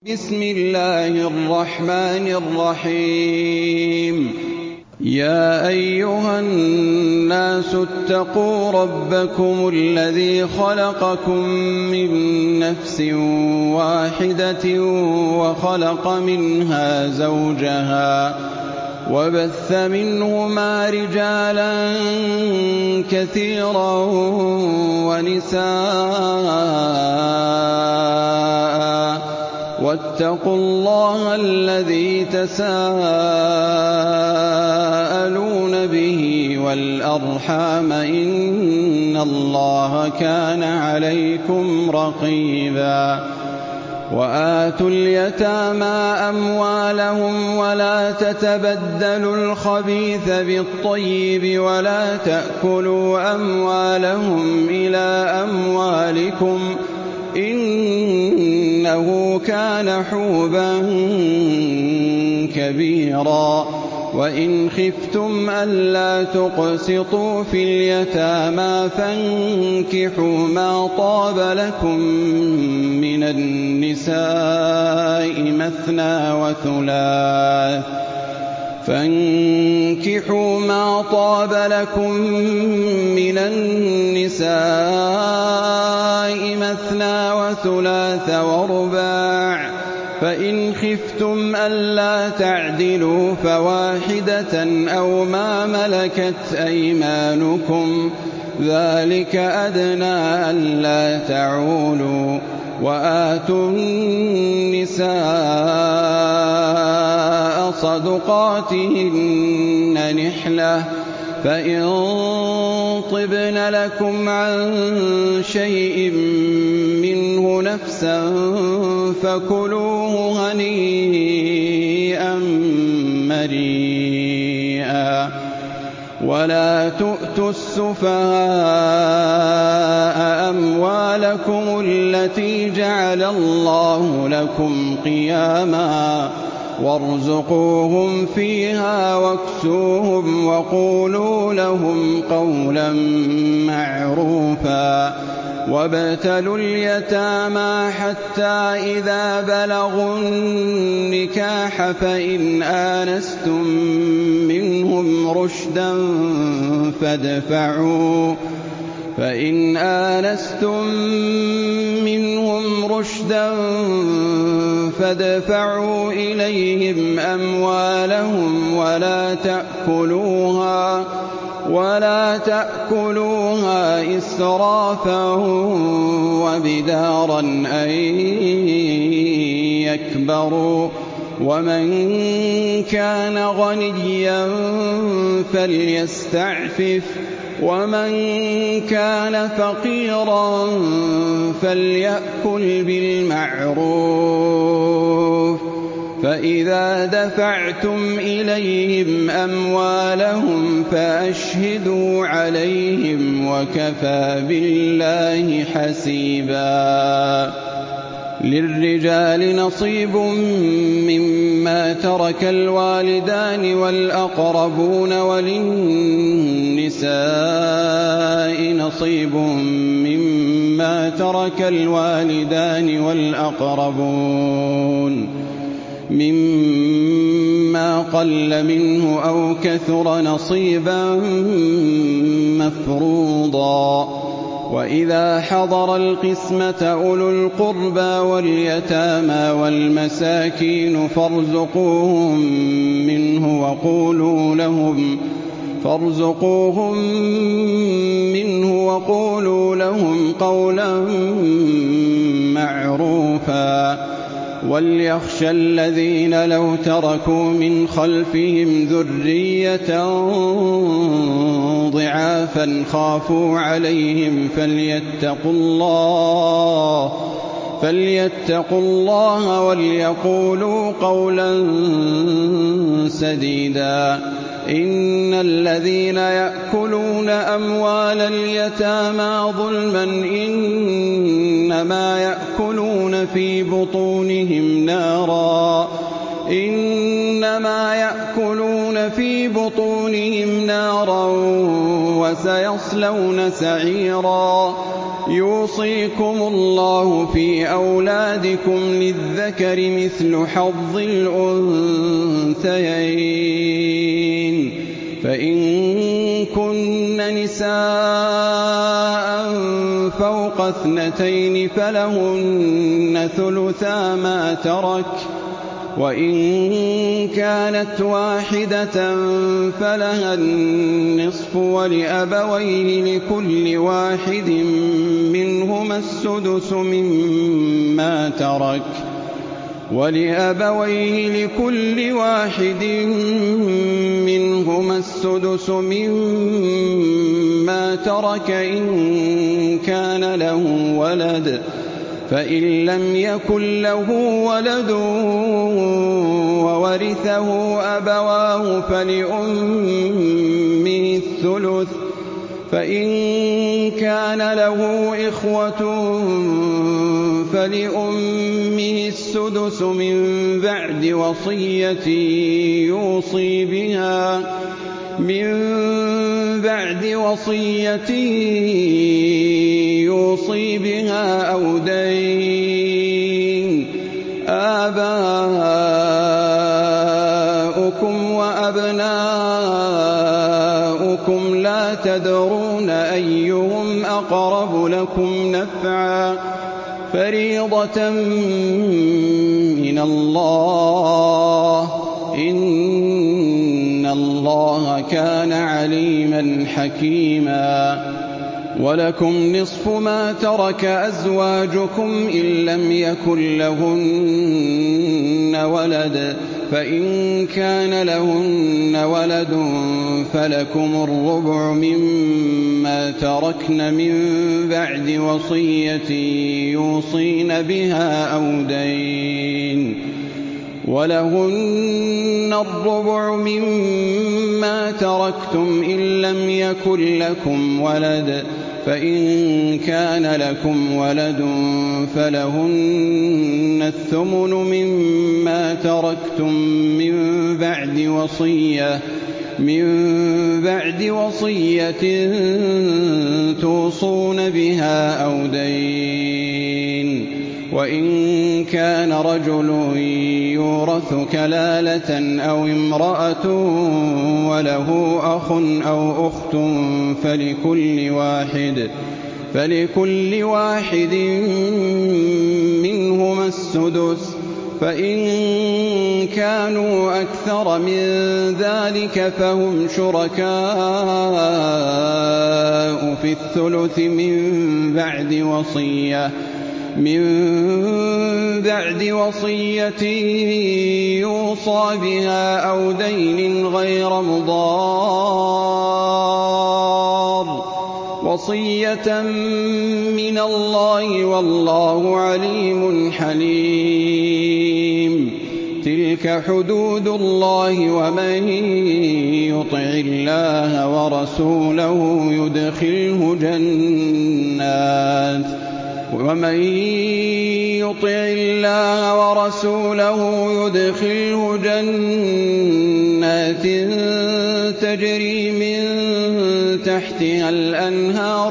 بسم الله الرحمن الرحيم يا أيها الناس اتقوا ربكم الذي خلقكم من نفس واحدة وخلق منها زوجها وبث منهما رجالا كثيرا ونساء واتقوا الله الذي تساءلون به والأرحام إن الله كان عليكم رقيبا وآتوا اليتامى أموالهم ولا تتبدلوا الخبيث بالطيب ولا تأكلوا أموالهم إلى أموالكم إنه كان حوبا كبيرا وإن خفتم ألا تقسطوا في اليتامى فانكحوا ما طاب لكم من النساء مثنى وثلاث ورباع فإن خفتم ألا تعدلوا فواحدة أو ما ملكت أيمانكم ذلك أدنى ألا تعولوا وآتوا النساء صدقاتهن نحلة فإن طبن لكم عن شيء منه نفسا فكلوه هنيئا مريئا ولا تؤتوا السفهاء أموالكم التي جعل الله لكم قياما وارزقوهم فيها واكسوهم وقولوا لهم قولا معروفا وابتلوا اليتامى حتى إذا بلغوا النكاح فإن آنستم منهم رشدا فادفعوا إليهم أموالهم ولا تأكلوها إسرافا وبدارا أن يكبروا ومن كان غنيا فليستعفف ومن كان فقيرا فليأكل بالمعروف فإذا دفعتم إليهم أموالهم فأشهدوا عليهم وكفى بالله حسيبا للرجال نصيب مما ترك الوالدان والأقربون وللنساء نصيب مما ترك الوالدان والأقربون مما قل منه أو كثر نصيبا مفروضا وإذا حضر القسمة أولو القربى واليتامى والمساكين فارزقوهم منه وقولوا لهم قولا معروفا وليخشى الذين لو تركوا من خلفهم ذرية ضعافا خافوا عليهم فليتقوا الله وليقولوا قولا سديدا إن الذين يأكلون أموال اليتامى ظلما إنما يأكلون في بطونهم في بطونهم نارا وسيصلون سعيرا. يوصيكم الله في أولادكم للذكر مثل حظ الأنثيين، فإن كن نساء فوق 2 فلهن ثلثا ما ترك، وإن كانت واحدة فلها النصف، ولأبويه لكل واحد منهما السدس مما ترك إن كان له ولد، فإن لم يكن له ولد وورثه أبواه فلأمه الثلث، فإن كان له إخوة فلأمه السدس من بعد وصية يوصي بها أو دين. آباؤكم وأبناؤكم لا تدرون أيهم أقرب لكم نفعا، فريضة من الله، إن الله كان عليما حكيما. ولكم نصف ما ترك أزواجكم إن لم يكن لهن ولد، فإن كان لهن ولد فلكم الربع مما تركن من بعد وصية يوصين بها أو دين. ولهن الربع مما تركتم إن لم يكن لكم ولد، فإن كان لكم ولد فلهن الثمن مما تركتم من بعد وصية توصون بها أو دين. وإن كان رجل يورث كلالة أو امرأة وله أخ أو أخت فلكل واحد منهما السدس، فإن كانوا أكثر من ذلك فهم شركاء في الثلث من بعد وصية يوصى بها أو دين غير مضار، وصية من الله، والله عليم حليم. تلك حدود الله، ومن يطع الله ورسوله يدخله جنات تجري من تحتها الأنهار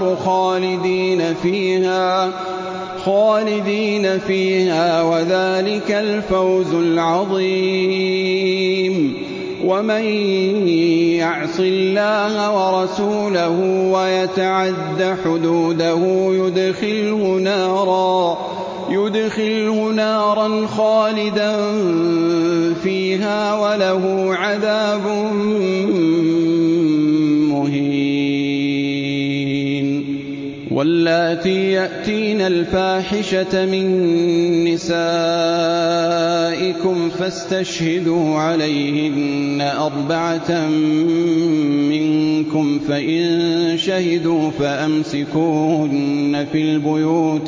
خالدين فيها، وذلك الفوز العظيم. ومن يعص الله ورسوله ويتعد حدوده يدخله نارا خالدا فيها وله عذاب مهين. واللاتي يأتين الفاحشة من نسائكم فاستشهدوا عليهن 4 منكم، فإن شهدوا فأمسكوهن في البيوت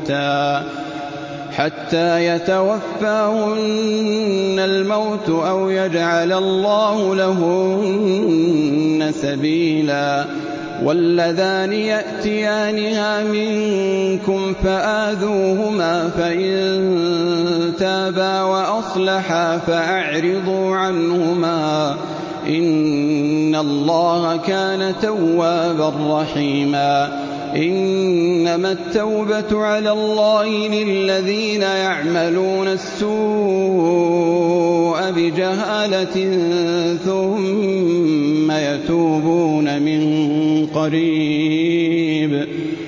حتى يتوفاهن الموت أو يجعل الله لهن سبيلا. واللذان يأتيانها منكم فآذوهما، فإن تابا وأصلحا فأعرضوا عنهما، إن الله كان توابا رحيما إنما التوبة على الله للذين يعملون السوء بجهالة ثم يتوبون من قريب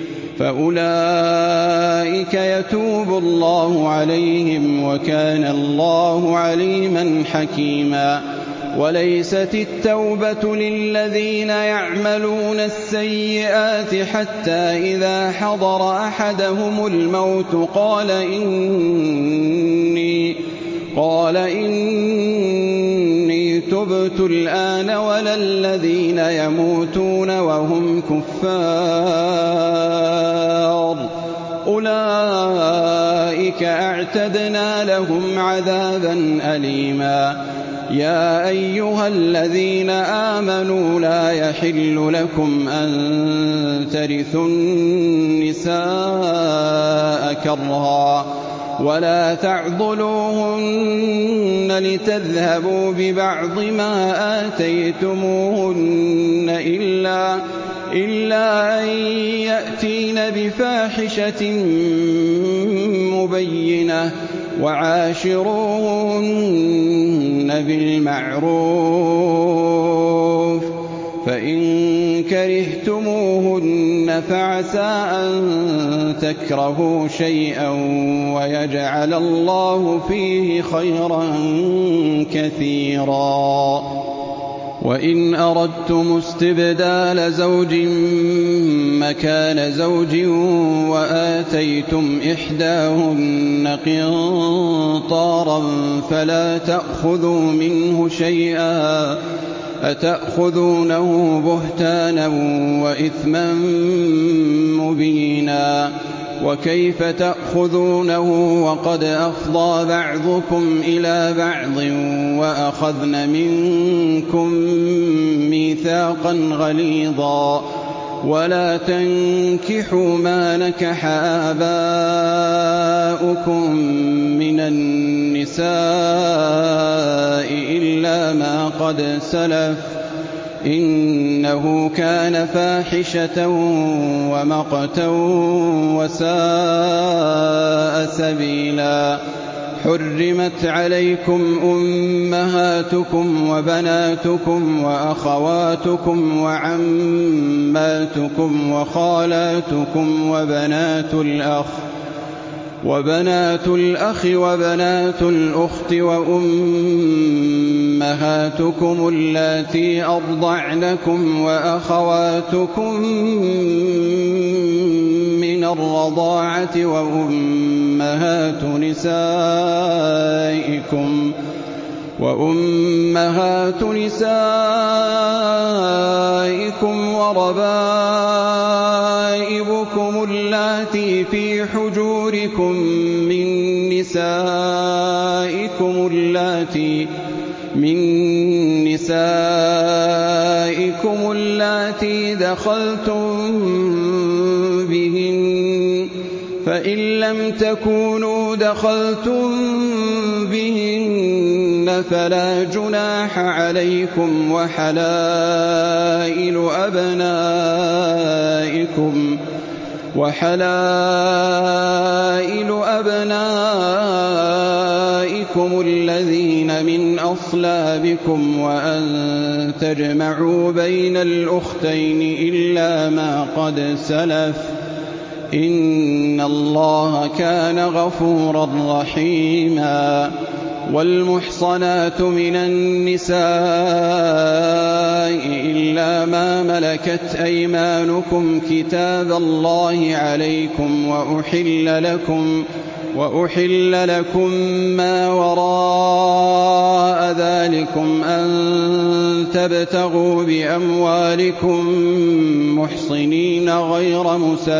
فأولئك يتوب الله عليهم وكان الله عليما حكيما وليست التوبة للذين يعملون السيئات حتى إذا حضر أحدهم الموت قال إني تبت الآن ولا الذين يموتون وهم كفار أولئك أعتدنا لهم عذابا أليما يا أيها الذين آمنوا لا يحل لكم أن ترثوا النساء كرها ولا تعضلوهن لتذهبوا ببعض ما آتيتموهن إلا أن يأتين بفاحشة مبينة وعاشروهن بالمعروف فإن كرهتموهن فعسى أن تكرهوا شيئا ويجعل الله فيه خيرا كثيرا وإن أردتم استبدال زوج مكان زوج وآتيتم إحداهن قنطارا فلا تأخذوا منه شيئا أتأخذونه بهتانا وإثما مبينا وكيف تأخذونه وقد أفضى بعضكم إلى بعض وأخذن منكم ميثاقا غليظا ولا تنكحوا ما نكح آباؤكم من النساء إلا ما قد سلف إنه كان فاحشة ومقتا وساء سبيلا حرمت عليكم أمهاتكم وبناتكم وأخواتكم وعماتكم وخالاتكم وبنات الأخ وبنات الأخت وأمهاتكم اللاتي أرضعنكم وأخواتكم من الرضاعة وأمهات نسائكم وربائبكم اللاتي في حجوركم من نسائكم اللاتي دخلتم بهن فإن لم تكونوا دخلتم بهن فلا جناح عليكم وحلائل أبنائكم الذين من أصلابكم وأن تجمعوا بين الأختين إلا ما قد سلف إن الله كان غفورا رحيما والمحصنات من النساء إلا ما ملكت أيمانكم كتاب الله عليكم وأحل لكم ما وراء ذلكم أن تبتغوا بأموالكم محصنين غير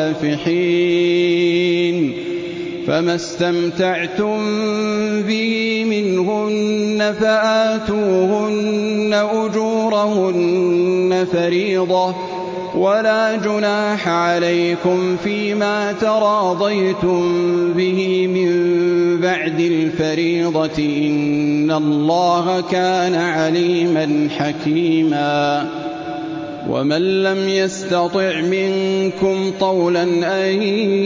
مسافحين فما استمتعتم به منهن فآتوهن أجورهن فريضة ولا جناح عليكم فيما تراضيتم به من بعد الفريضة إن الله كان عليما حكيما ومن لم يستطع منكم طولا أن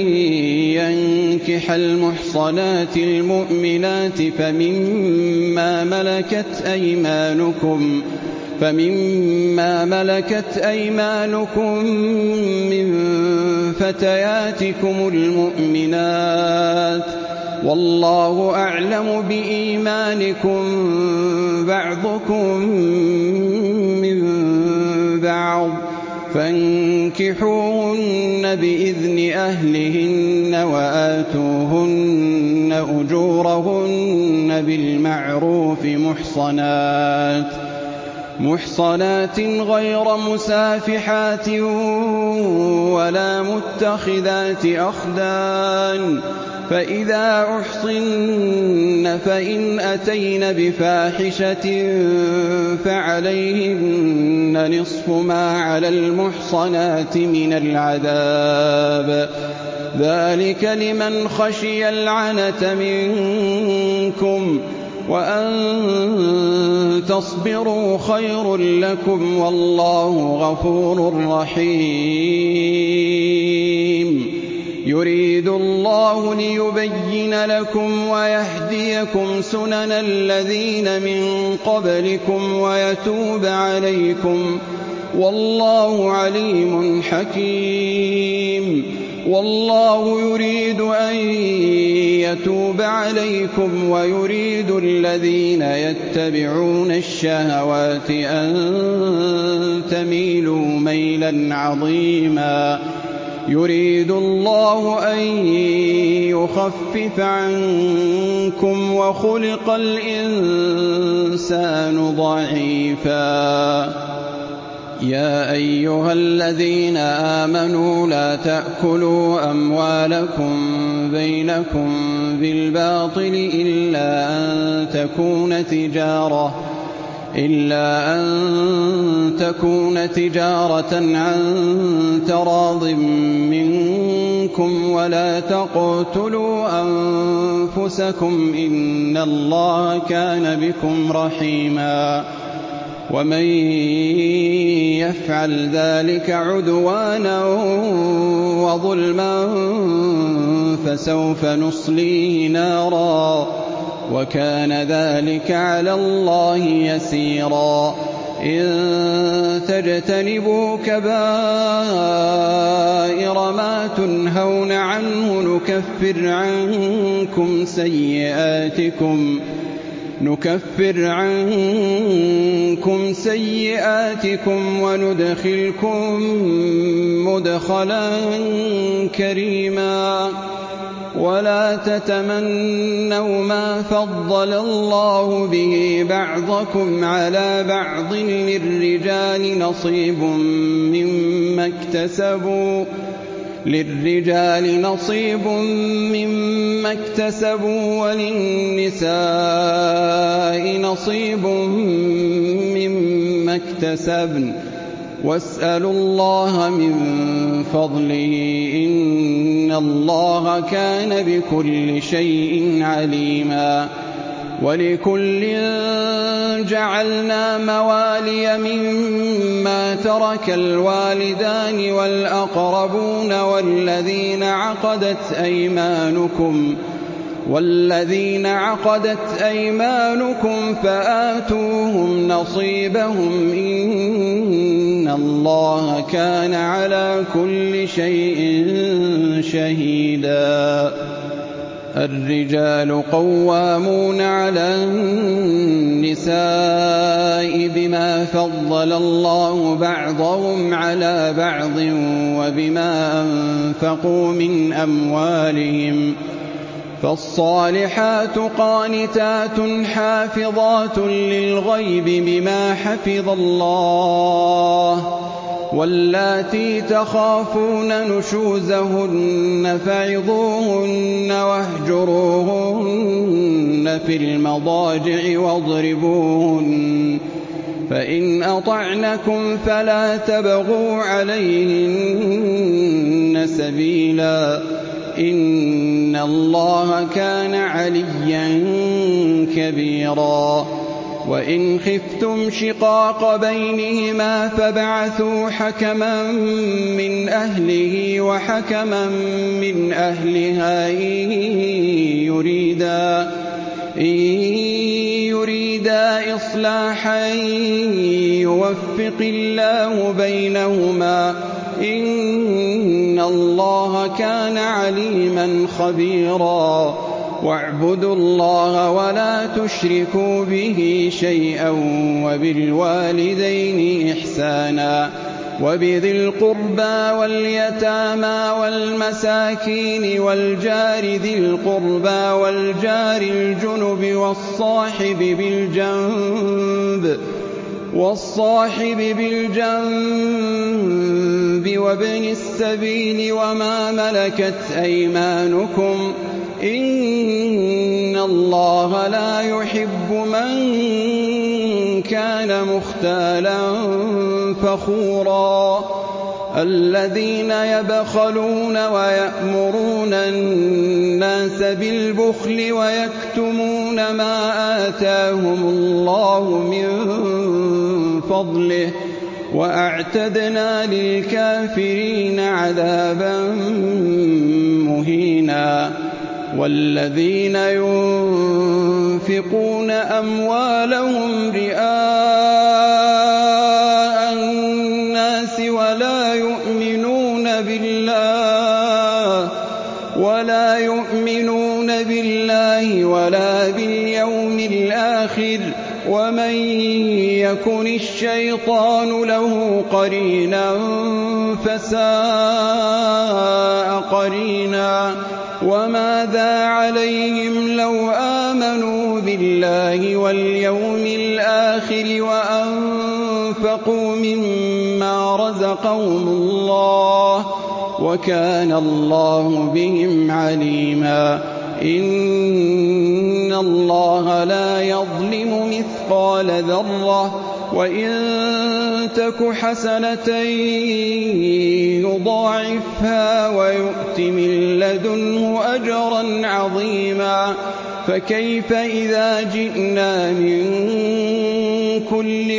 ينكح المحصنات المؤمنات فمما ملكت أيمانكم من فتياتكم المؤمنات والله أعلم بإيمانكم بعضكم من بعض فانكحوهن بإذن أهلهن وآتوهن أجورهن بالمعروف محصنات غير مسافحات ولا متخذات أخدان فإذا أحصن فإن أتين بفاحشة فعليهن نصف ما على المحصنات من العذاب ذلك لمن خشي العنة منكم وأن تصبروا خير لكم والله غفور رحيم يريد الله ليبين لكم ويهديكم سنن الذين من قبلكم ويتوب عليكم والله عليم حكيم والله يريد أن يتوب عليكم ويريد الذين يتبعون الشهوات أن تميلوا ميلا عظيما يريد الله أن يخفف عنكم وخلق الإنسان ضعيفا يا أيها الذين آمنوا لا تأكلوا أموالكم بينكم بالباطل إلا أن تكون تجارة عن تراض منكم ولا تقتلوا أنفسكم إن الله كان بكم رحيما ومن يفعل ذلك عدوانا وظلما فسوف نصليه نارا وكان ذلك على الله يسيرا إن تجتنبوا كبائر ما تنهون عنه نكفر عنكم سيئاتكم وندخلكم مدخلا كريما ولا تتمنوا ما فضل الله به بعضكم على بعض للرجال نصيب مما اكتسبوا وللنساء نصيب مما اكتسبن واسألوا الله من فضله إن الله كان بكل شيء عليما ولكل جعلنا موالي مما ترك الوالدان والأقربون والذين عقدت أيمانكم فآتوهم نصيبهم إن الله كان على كل شيء شهيدا الرجال قوامون على النساء بما فضل الله بعضهم على بعض وبما أنفقوا من أموالهم فالصالحات قانتات حافظات للغيب بما حفظ الله واللاتي تخافون نشوزهن فعظوهن واهجروهن في المضاجع فإن أطعنكم فلا تبغوا عليهن سبيلا إن الله كان عليا كبيرا وإن خفتم شقاق بينهما فابعثوا حكما من أهله وحكما من أهلها إن يريدا إصلاحا يوفق الله بينهما إن الله كان عليما خبيرا واعبدوا الله ولا تشركوا به شيئا وبالوالدين إحسانا وبذي القربى واليتامى والمساكين والجار ذي القربى والجار الجنب والصاحب بالجنب وابن السبيل وما ملكت أيمانكم إن الله لا يحب من كان مختالا فخورا الذين يبخلون ويأمرون الناس بالبخل ويكتمون ما آتاهم الله من فضله وأعتدنا للكافرين عذابا مهينا والذين ينفقون أموالهم رئاء الناس ولا يؤمنون بالله ولا باليوم الآخر ومن يكن الشيطان له قرينا فساء قرينا وماذا عليهم لو آمنوا بالله واليوم الآخر وأنفقوا مما رزقهم الله وكان الله بهم عليما إن الله لا يظلم مثقال ذرة وإن تك حسنة يضاعفها ويؤت من لدنه أجرا عظيما فكيف إذا جئنا من كل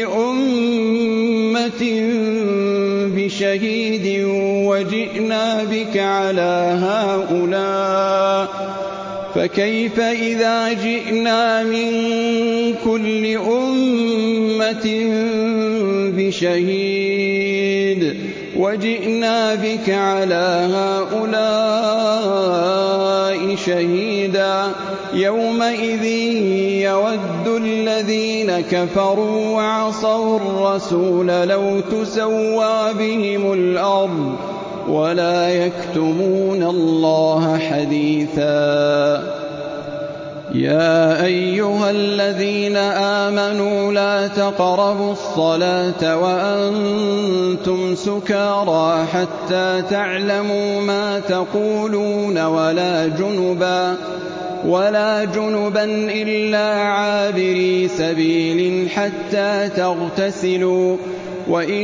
أمة بشهيد وجئنا بك على هؤلاء شهيدا يومئذ يود الذين كفروا وعصوا الرسول لو تسوى بهم الأرض ولا يكتمون الله حديثا يا أيها الذين آمنوا لا تقربوا الصلاة وأنتم سكارى حتى تعلموا ما تقولون ولا جنبا إلا عابري سبيل حتى تغتسلوا وإن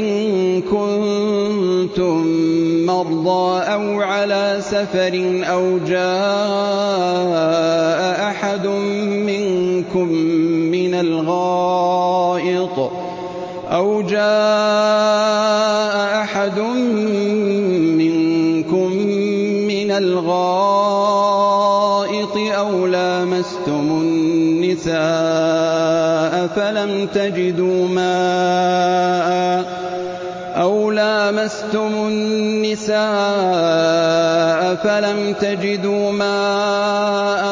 كنتم مرضى أو على سفر أو جاء أحد منكم من الغائط أو لامستم النساء فلم تجدوا ماء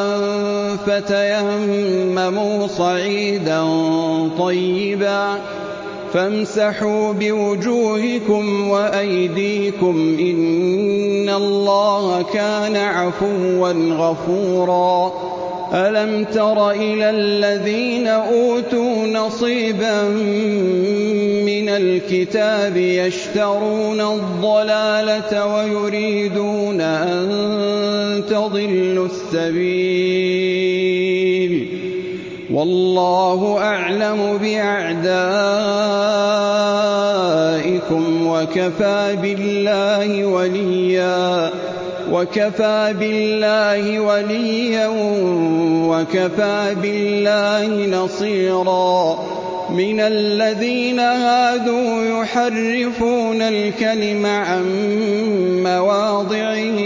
فتيمموا صعيدا طيبا فامسحوا بوجوهكم وأيديكم إن الله كان عفوا غفورا ألم تر إلى الذين أوتوا نصيبا من الكتاب يشترون الضلالة ويريدون أن تضلوا السبيل وَاللَّهُ أَعْلَمُ بِأَعْدَائِكُمْ وَكَفَىٰ بِاللَّهِ وَلِيًّا وَكَفَىٰ بِاللَّهِ نَصِيرًا مِنَ الَّذِينَ هَادُوا يُحَرِّفُونَ الْكَلِمَ عَن مَّوَاضِعِهِ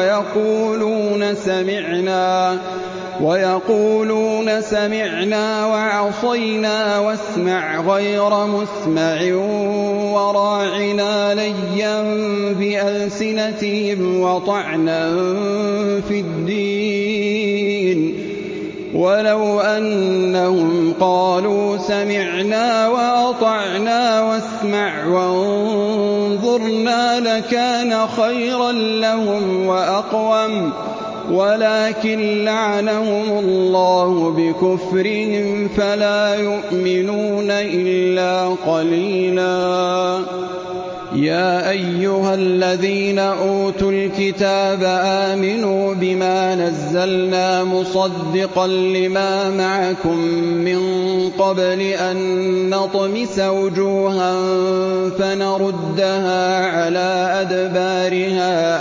وَيَقُولُونَ سَمِعْنَا وَعَصَيْنَا وَاسْمَعْ غَيْرَ مُسْمَعٍ وَرَاعِنَا لَيًّا بِأَلْسِنَتِهِمْ وَطَعْنًا فِي الدِّينِ وَلَوْ أَنَّهُمْ قَالُوا سَمِعْنَا وَأَطَعْنَا وَاسْمَعْ وَانظُرْنَا لَكَانَ خَيْرًا لَّهُمْ وَأَقْوَمَ وَلَٰكِن لَّعَنَهُمُ اللَّهُ بِكُفْرِهِمْ فَلَا يُؤْمِنُونَ إِلَّا قَلِيلًا. يَا أَيُّهَا الَّذِينَ أُوتُوا الْكِتَابَ آمِنُوا بِمَا نَزَّلْنَا مُصَدِّقًا لِّمَا مَعَكُم مِّن قَبْلِ أَن نَّطْمِسَ وُجُوهًا فَنَرُدَّهَا عَلَىٰ أَدْبَارِهَا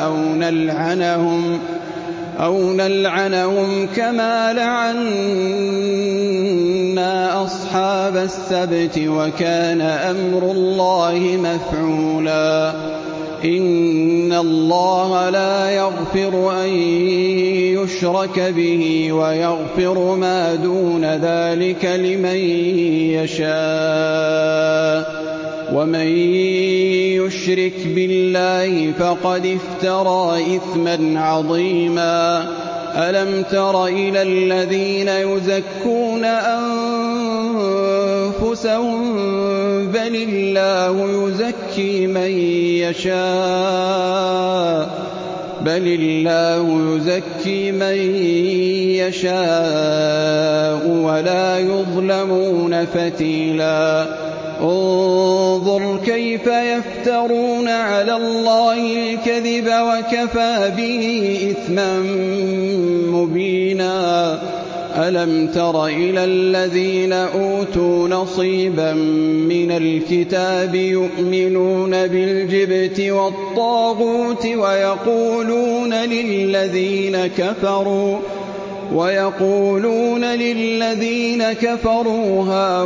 أَوْ نَلْعَنَهُمْ كَمَا لَعَنَّا أَصْحَابَ السَّبْتِ ۚ وَكَانَ أَمْرُ اللَّهِ مَفْعُولًا. إِنَّ اللَّهَ لَا يَغْفِرُ أَن يُشْرَكَ بِهِ وَيَغْفِرُ مَا دُونَ ذَٰلِكَ لِمَن يَشَاءُ ۚ وَمَن يُشْرِكْ بِاللَّهِ فَقَدِ افْتَرَىٰ إِثْمًا عَظِيمًا. أَلَمْ تَرَ إِلَى الَّذِينَ يُزَكُّونَ أَنفُسَهُم ۚ بَلِ اللَّهُ يُزَكِّي مَن يَشَاءُ وَلَا يُظْلَمُونَ فَتِيلًا. انظُرْ كَيْفَ يَفْتَرُونَ عَلَى اللَّهِ الْكَذِبَ وَكَفَىٰ بِهِ إِثْمًا مُّبِينًا. أَلَمْ تَرَ إِلَى الَّذِينَ أُوتُوا نَصِيبًا مِّنَ الْكِتَابِ يُؤْمِنُونَ بِالْجِبْتِ وَالطَّاغُوتِ وَيَقُولُونَ لِلَّذِينَ كَفَرُوا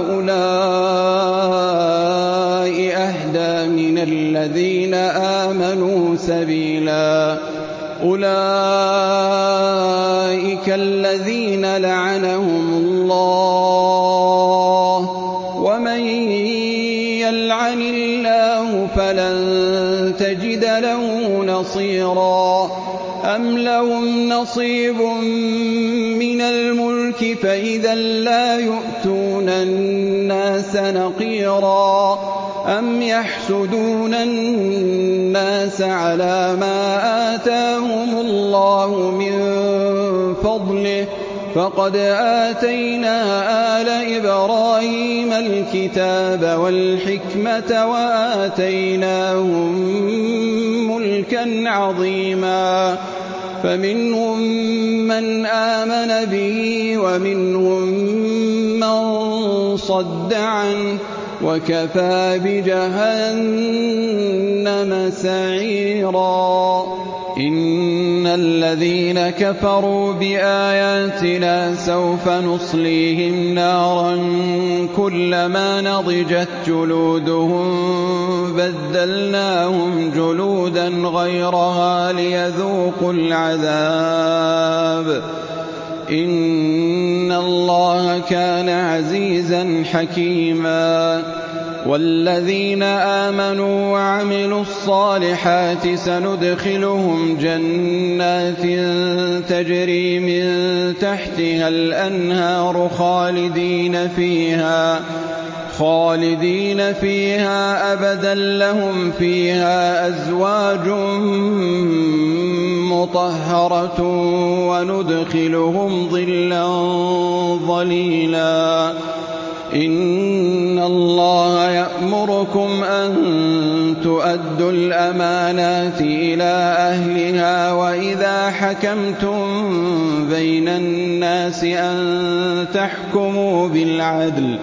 هَٰؤُلَاءِ أَهْدَىٰ مِنَ الَّذِينَ آمَنُوا سَبِيلًا. أُولَٰئِكَ الَّذِينَ لَعَنَهُمُ اللَّهُ ۖ وَمَن يَلْعَنِ اللَّهُ فَلَن تَجِدَ لَهُ نَصِيرًا. أَمْ لَهُمْ نَصِيبٌ مِّنَ الْمُلْكِ فَإِذًا لَّا يُؤْتُونَ النَّاسَ نَقِيرًا. أَمْ يَحْسُدُونَ النَّاسَ عَلَىٰ مَا آتَاهُمُ اللَّهُ مِن فَضْلِهِ ۖ فَقَدْ آتَيْنَا آلَ إِبْرَاهِيمَ الْكِتَابَ وَالْحِكْمَةَ وَآتَيْنَاهُم مُّلْكًا عَظِيمًا. فَمِنْهُم مَّنْ آمَنَ بِهِ وَمِنْهُم مَّن صَدَّ عَنْهُ ۚ وَكَفَىٰ بِجَهَنَّمَ سَعِيرًا. إِنَّ الَّذِينَ كَفَرُوا بِآيَاتِنَا سَوْفَ نُصْلِيهِمْ نَارًا كُلَّمَا نَضِجَتْ جُلُودُهُم بَدَّلْنَاهُمْ جُلُودًا غَيْرَهَا لِيَذُوقُوا الْعَذَابَ ۗ إِنَّ اللَّهَ كَانَ عَزِيزًا حَكِيمًا. وَالَّذِينَ آمَنُوا وَعَمِلُوا الصَّالِحَاتِ سَنُدْخِلُهُمْ جَنَّاتٍ تَجْرِي مِن تَحْتِهَا الْأَنْهَارُ خَالِدِينَ فِيهَا أَبَدًا ۖ لَّهُمْ فِيهَا أَزْوَاجٌ مُّطَهَّرَةٌ ۖ وَنُدْخِلُهُمْ ظِلًّا ظَلِيلًا. إِنَّ اللَّهَ يَأْمُرُكُمْ أَن تُؤَدُّوا الْأَمَانَاتِ إِلَىٰ أَهْلِهَا وَإِذَا حَكَمْتُم بين الناس أن تحكموا بالعدل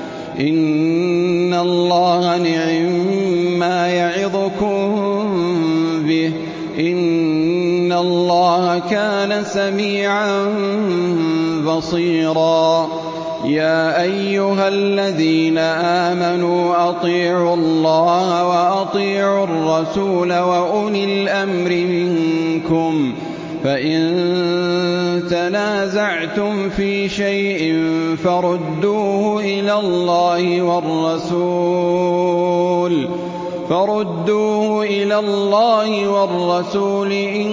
إن الله نعما يعظكم به إن الله كان سميعا بصيرا يا أيها الذين آمنوا أطيعوا الله وأطيعوا الرسول وأولي الأمر منكم فإن تنازعتم في شيء فردوه إلى الله والرسول إن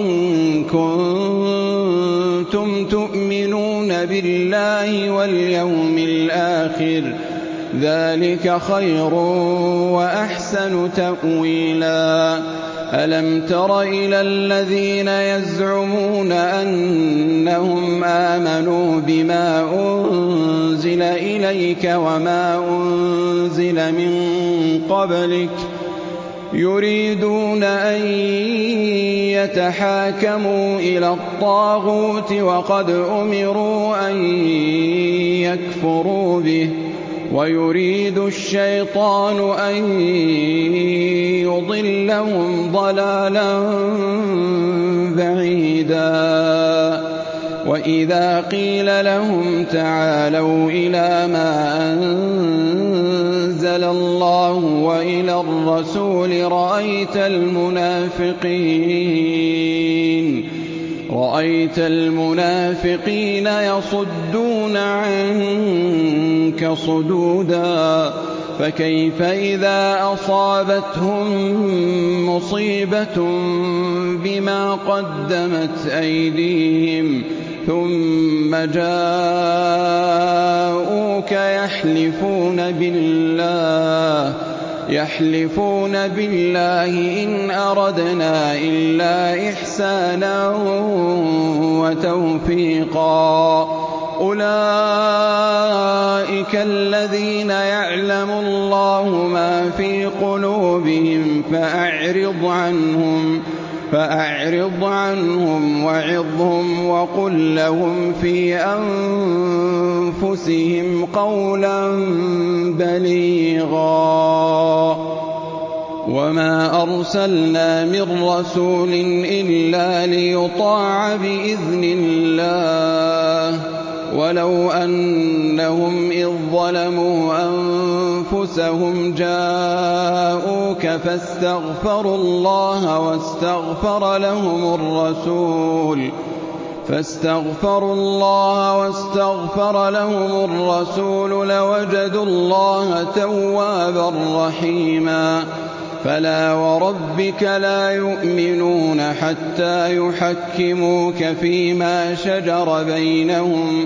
كنتم تؤمنون بالله واليوم الآخر ذلك خير وأحسن تأويلا ألم تر إلى الذين يزعمون أنهم آمنوا بما أنزل إليك وما أنزل من قبلك يريدون أن يتحاكموا إلى الطاغوت وقد أمروا أن يكفروا به ويريد الشيطان أن يضلهم ضلالا بعيدا وإذا قيل لهم تعالوا إلى ما أنزل الله وإلى الرسول رأيت المنافقين يصدون عنك صدودا فكيف إذا أصابتهم مصيبة بما قدمت أيديهم ثم جاءوك يحلفون بالله إن أردنا إلا إحسانا وتوفيقا أولئك الذين يعلم الله ما في قلوبهم فأعرض عنهم وعظهم وقل لهم في أنفسهم قولا بليغا وما أرسلنا من رسول إلا ليطاع بإذن الله ولو أنهم إذ ظلموا أنفسهم جاءوك فاستغفروا الله واستغفر لهم الرسول لوجدوا الله توابا رحيما فلا وربك لا يؤمنون حتى يحكموك فيما شجر بينهم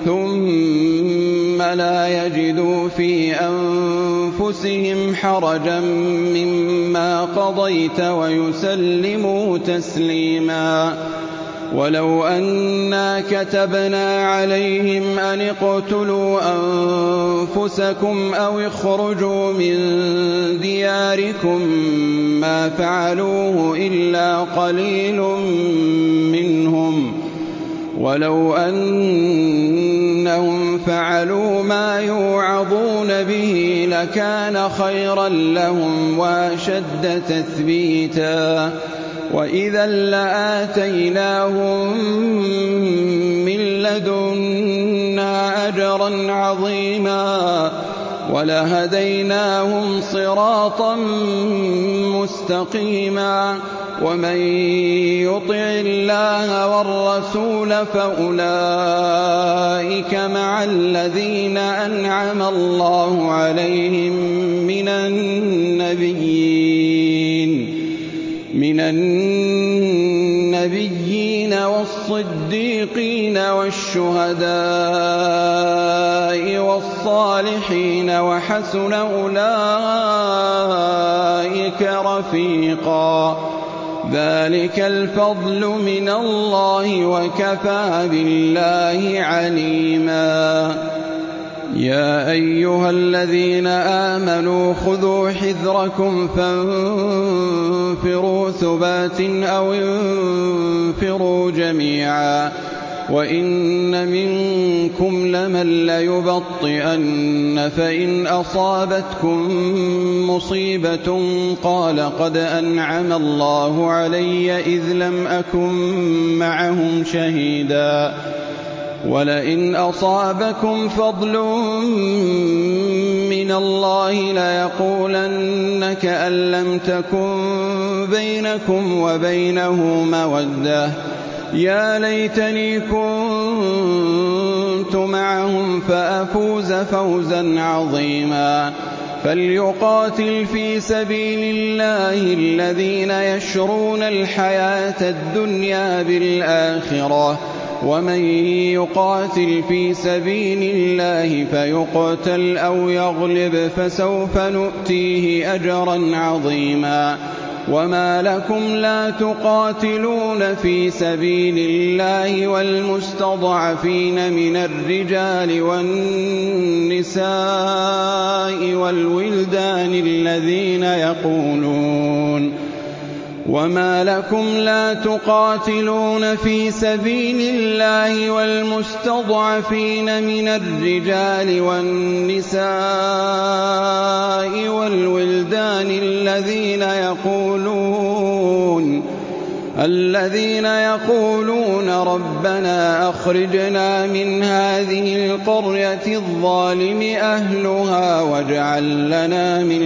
ثم لا يجدوا في أنفسهم حرجا مما قضيت ويسلموا تسليما ولو أنا كتبنا عليهم أن اقتلوا أنفسكم أو اخرجوا من دياركم ما فعلوه إلا قليل منهم ولو أنهم فعلوا ما يوعظون به لكان خيرا لهم وأشد تثبيتا وإذا لآتيناهم من لدنا أجرا عظيما ولهديناهم صراطا مستقيما ومن يطع الله والرسول فأولئك مع الذين أنعم الله عليهم من النبيين والصديقين والشهداء والصالحين وحسن أولئك رفيقا ذلك الفضل من الله وكفى بالله عليما يا أيها الذين آمنوا خذوا حذركم فانفروا ثبات أو انفروا جميعا وَإِنَّ مِنكُمْ لَمَن لَّيُبَطِّئَنَّ فَإِنْ أَصَابَتْكُم مُّصِيبَةٌ قَالَ قَدْ أَنْعَمَ اللَّهُ عَلَيَّ إِذْ لَمْ أَكُن مَّعَهُمْ شَهِيدًا وَلَئِنْ أَصَابَكُمْ فَضْلٌ مِّنَ اللَّهِ لَيَقُولَنَّ كَأَن لَّمْ تَكُن بَيْنَكُمْ وَبَيْنَهُ مَوَدَّةٌ يا ليتني كنت معهم فأفوز فوزا عظيما فليقاتل في سبيل الله الذين يشرون الحياة الدنيا بالآخرة ومن يقاتل في سبيل الله فيقتل أو يغلب فسوف نؤتيه أجرا عظيما وما لكم لا تقاتلون في سبيل الله والمستضعفين من الرجال والنساء والولدان الذين يقولون ربنا أخرجنا من هذه القرية الظالم أهلها واجعل لنا من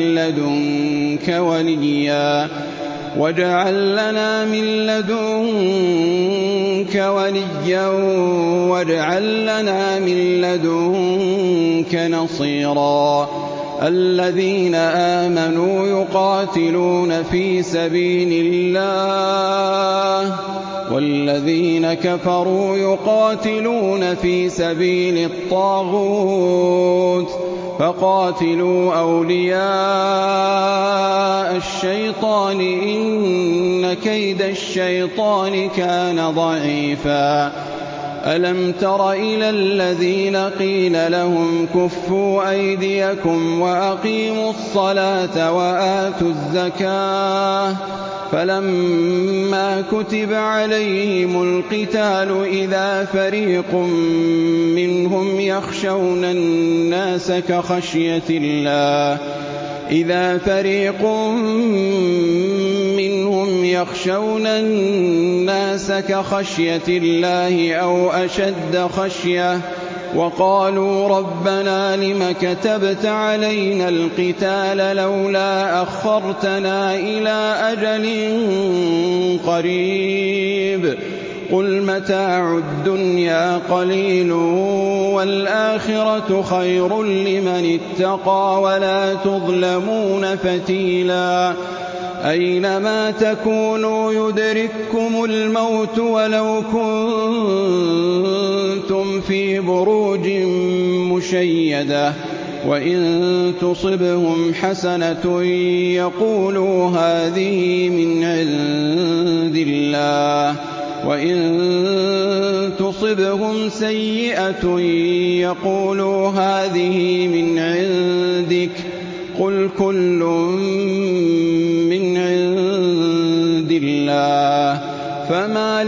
لدنك وليا واجعل لنا من لدنك نصيرا الذين آمنوا يقاتلون في سبيل الله والذين كفروا يقاتلون في سبيل الطاغوت فقاتلوا أولياء الشيطان إن كيد الشيطان كان ضعيفا ألم تر إلى الذين قيل لهم كفوا أيديكم وأقيموا الصلاة وآتوا الزكاة فلما كتب عليهم القتال إذا فريق منهم يخشون الناس كخشية الله أو أشد خشية وقالوا ربنا لم كتبت علينا القتال لولا أخرتنا إلى أجل قريب قل متاع الدنيا قليل والآخرة خير لمن اتقى ولا تظلمون فتيلا أينما تكونوا يدرككم الموت ولو كنتم في بروج مشيدة وإن تصبهم حسنة يقولوا هذه من عند الله وإن تصبهم سيئة يقولوا هذه من عندك قل كل من عند الله فما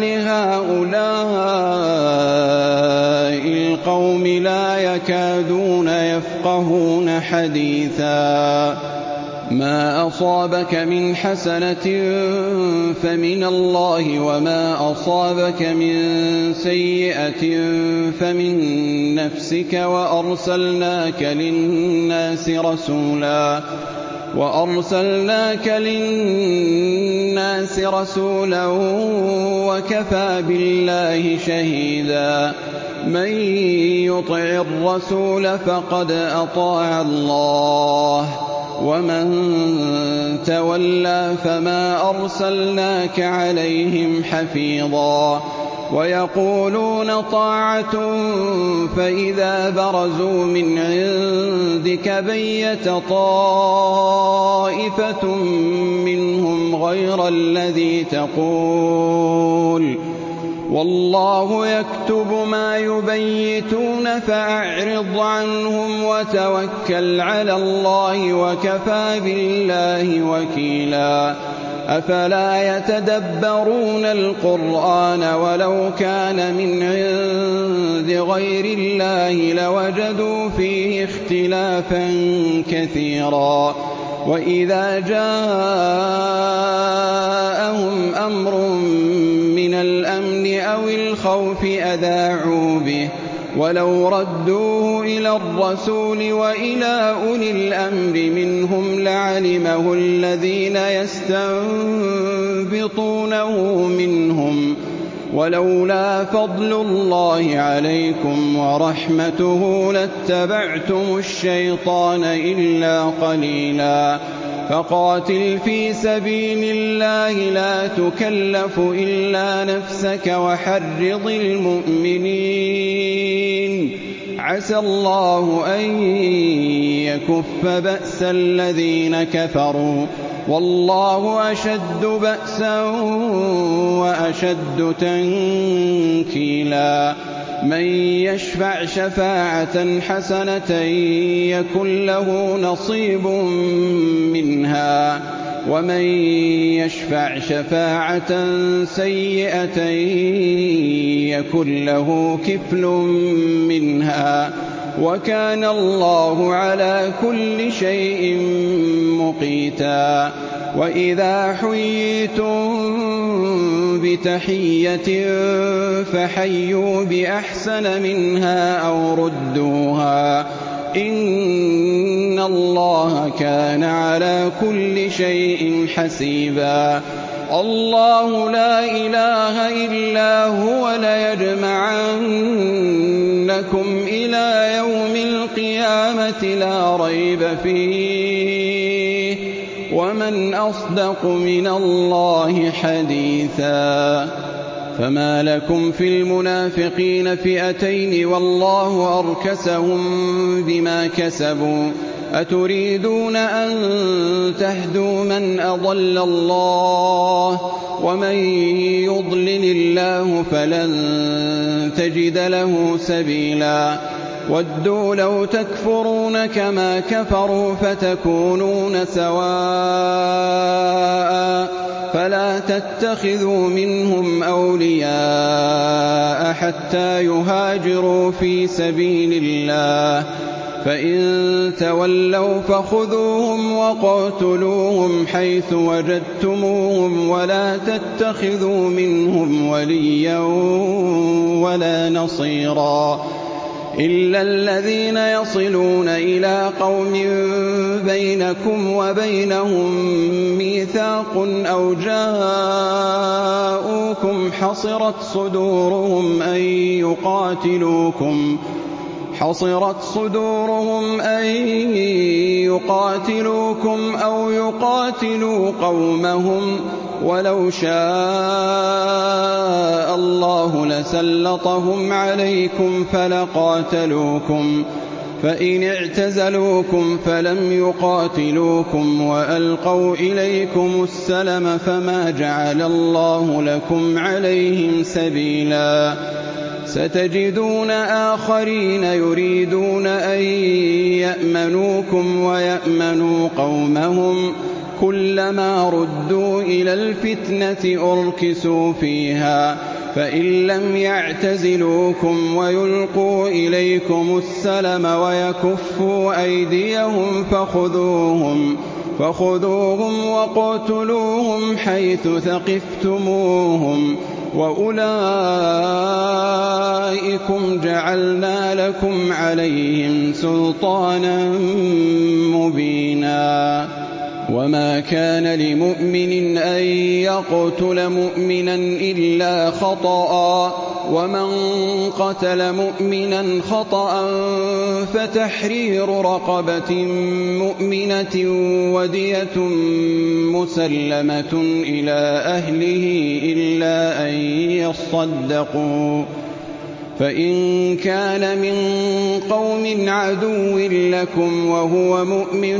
لهؤلاء القوم لا يكادون يفقهون حديثا ما أصابك من حسنة فمن الله وما أصابك من سيئة فمن نفسك وأرسلناك للناس رسولا وكفى بالله شهيدا من يطع الرسول فقد أطاع الله ومن تولى فما أرسلناك عليهم حفيظا ويقولون طاعة فإذا برزوا من عندك بيت طائفة منهم غير الذي تقول والله يكتب ما يبيتون فأعرض عنهم وتوكل على الله وكفى بالله وكيلا أفلا يتدبرون القرآن ولو كان من عند غير الله لوجدوا فيه اختلافا كثيرا وإذا جاءهم أمر من الأمن أو الخوف أذاعوا به ولو ردوه إلى الرسول وإلى أولي الأمر منهم لعلمه الذين يستنبطونه منهم ولولا فضل الله عليكم ورحمته لاتبعتم الشيطان إلا قليلا فقاتل في سبيل الله لا تكلف إلا نفسك وحرض المؤمنين عسى الله أن يكف بأس الذين كفروا والله أشد بأسا وأشد تنكيلا من يشفع شفاعة حسنة يكن له نصيب منها ومن يشفع شفاعة سيئة يكن له كفل منها وكان الله على كل شيء مقيتا وإذا حييتم بتحية فحيوا بأحسن منها أو ردوها إن الله كان على كل شيء حسيبا الله لا إله إلا هو ليجمعنكم إلى يوم القيامة لا ريب فيه ومن أصدق من الله حديثا فما لكم في المنافقين فئتين والله أركسهم بما كسبوا أتريدون أن تهدوا من أضل الله ومن يضلل الله فلن تجد له سبيلا ودوا لو تكفرون كما كفروا فتكونون سواء فلا تتخذوا منهم أولياء حتى يهاجروا في سبيل الله فإن تولوا فخذوهم وقاتلوهم حيث وجدتموهم ولا تتخذوا منهم وليا ولا نصيرا إلا الذين يصلون إلى قوم بينكم وبينهم ميثاق أو جاءوكم حصرت صدورهم أن يقاتلوكم أو يقاتلوا قومهم ولو شاء الله لسلطهم عليكم فلقاتلوكم فإن اعتزلوكم فلم يقاتلوكم وألقوا إليكم السلم فما جعل الله لكم عليهم سبيلا ستجدون آخرين يريدون أن يأمنوكم ويأمنوا قومهم كلما ردوا إلى الفتنة أركسوا فيها فإن لم يعتزلوكم ويلقوا إليكم السلم ويكفوا أيديهم فخذوهم وقتلوهم حيث ثقفتموهم وأولئكم جعلنا لكم عليهم سلطانا مبينا وما كان لمؤمن أن يقتل مؤمنا إلا خطأ ومن قتل مؤمنا خطأ فتحرير رقبة مؤمنة ودية مسلمة إلى أهله إلا أن يصدقوا فإن كان من قوم عدو لكم وهو مؤمن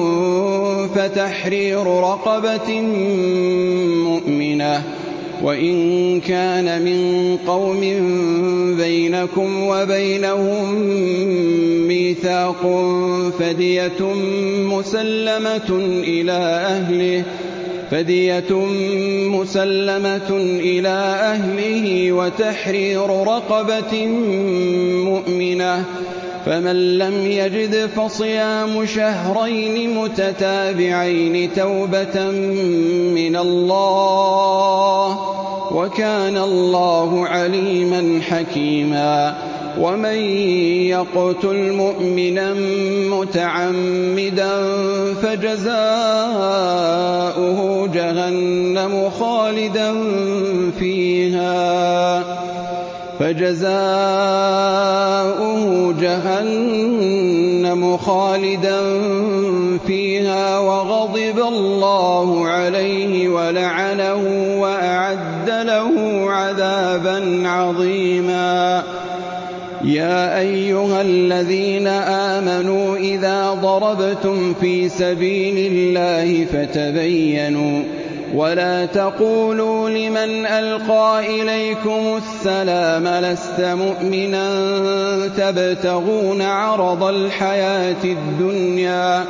فتحرير رقبة مؤمنة وإن كان من قوم بينكم وبينهم ميثاق فدية مسلمة إلى أهله فدية مسلمة إلى أهله وتحرير رقبة مؤمنة، فمن لم يجد فصيام شهرين متتابعين توبة من الله، وكان الله عليما حكيما. ومن يقتل مؤمنا متعمدا فجزاؤه جهنم خالدا فيها وغضب الله عليه ولعنه وأعد له عذابا عظيما. يا أيها الذين آمنوا إذا ضربتم في سبيل الله فتبينوا ولا تقولوا لمن ألقى إليكم السلام لست مؤمنا تبتغون عرض الحياة الدنيا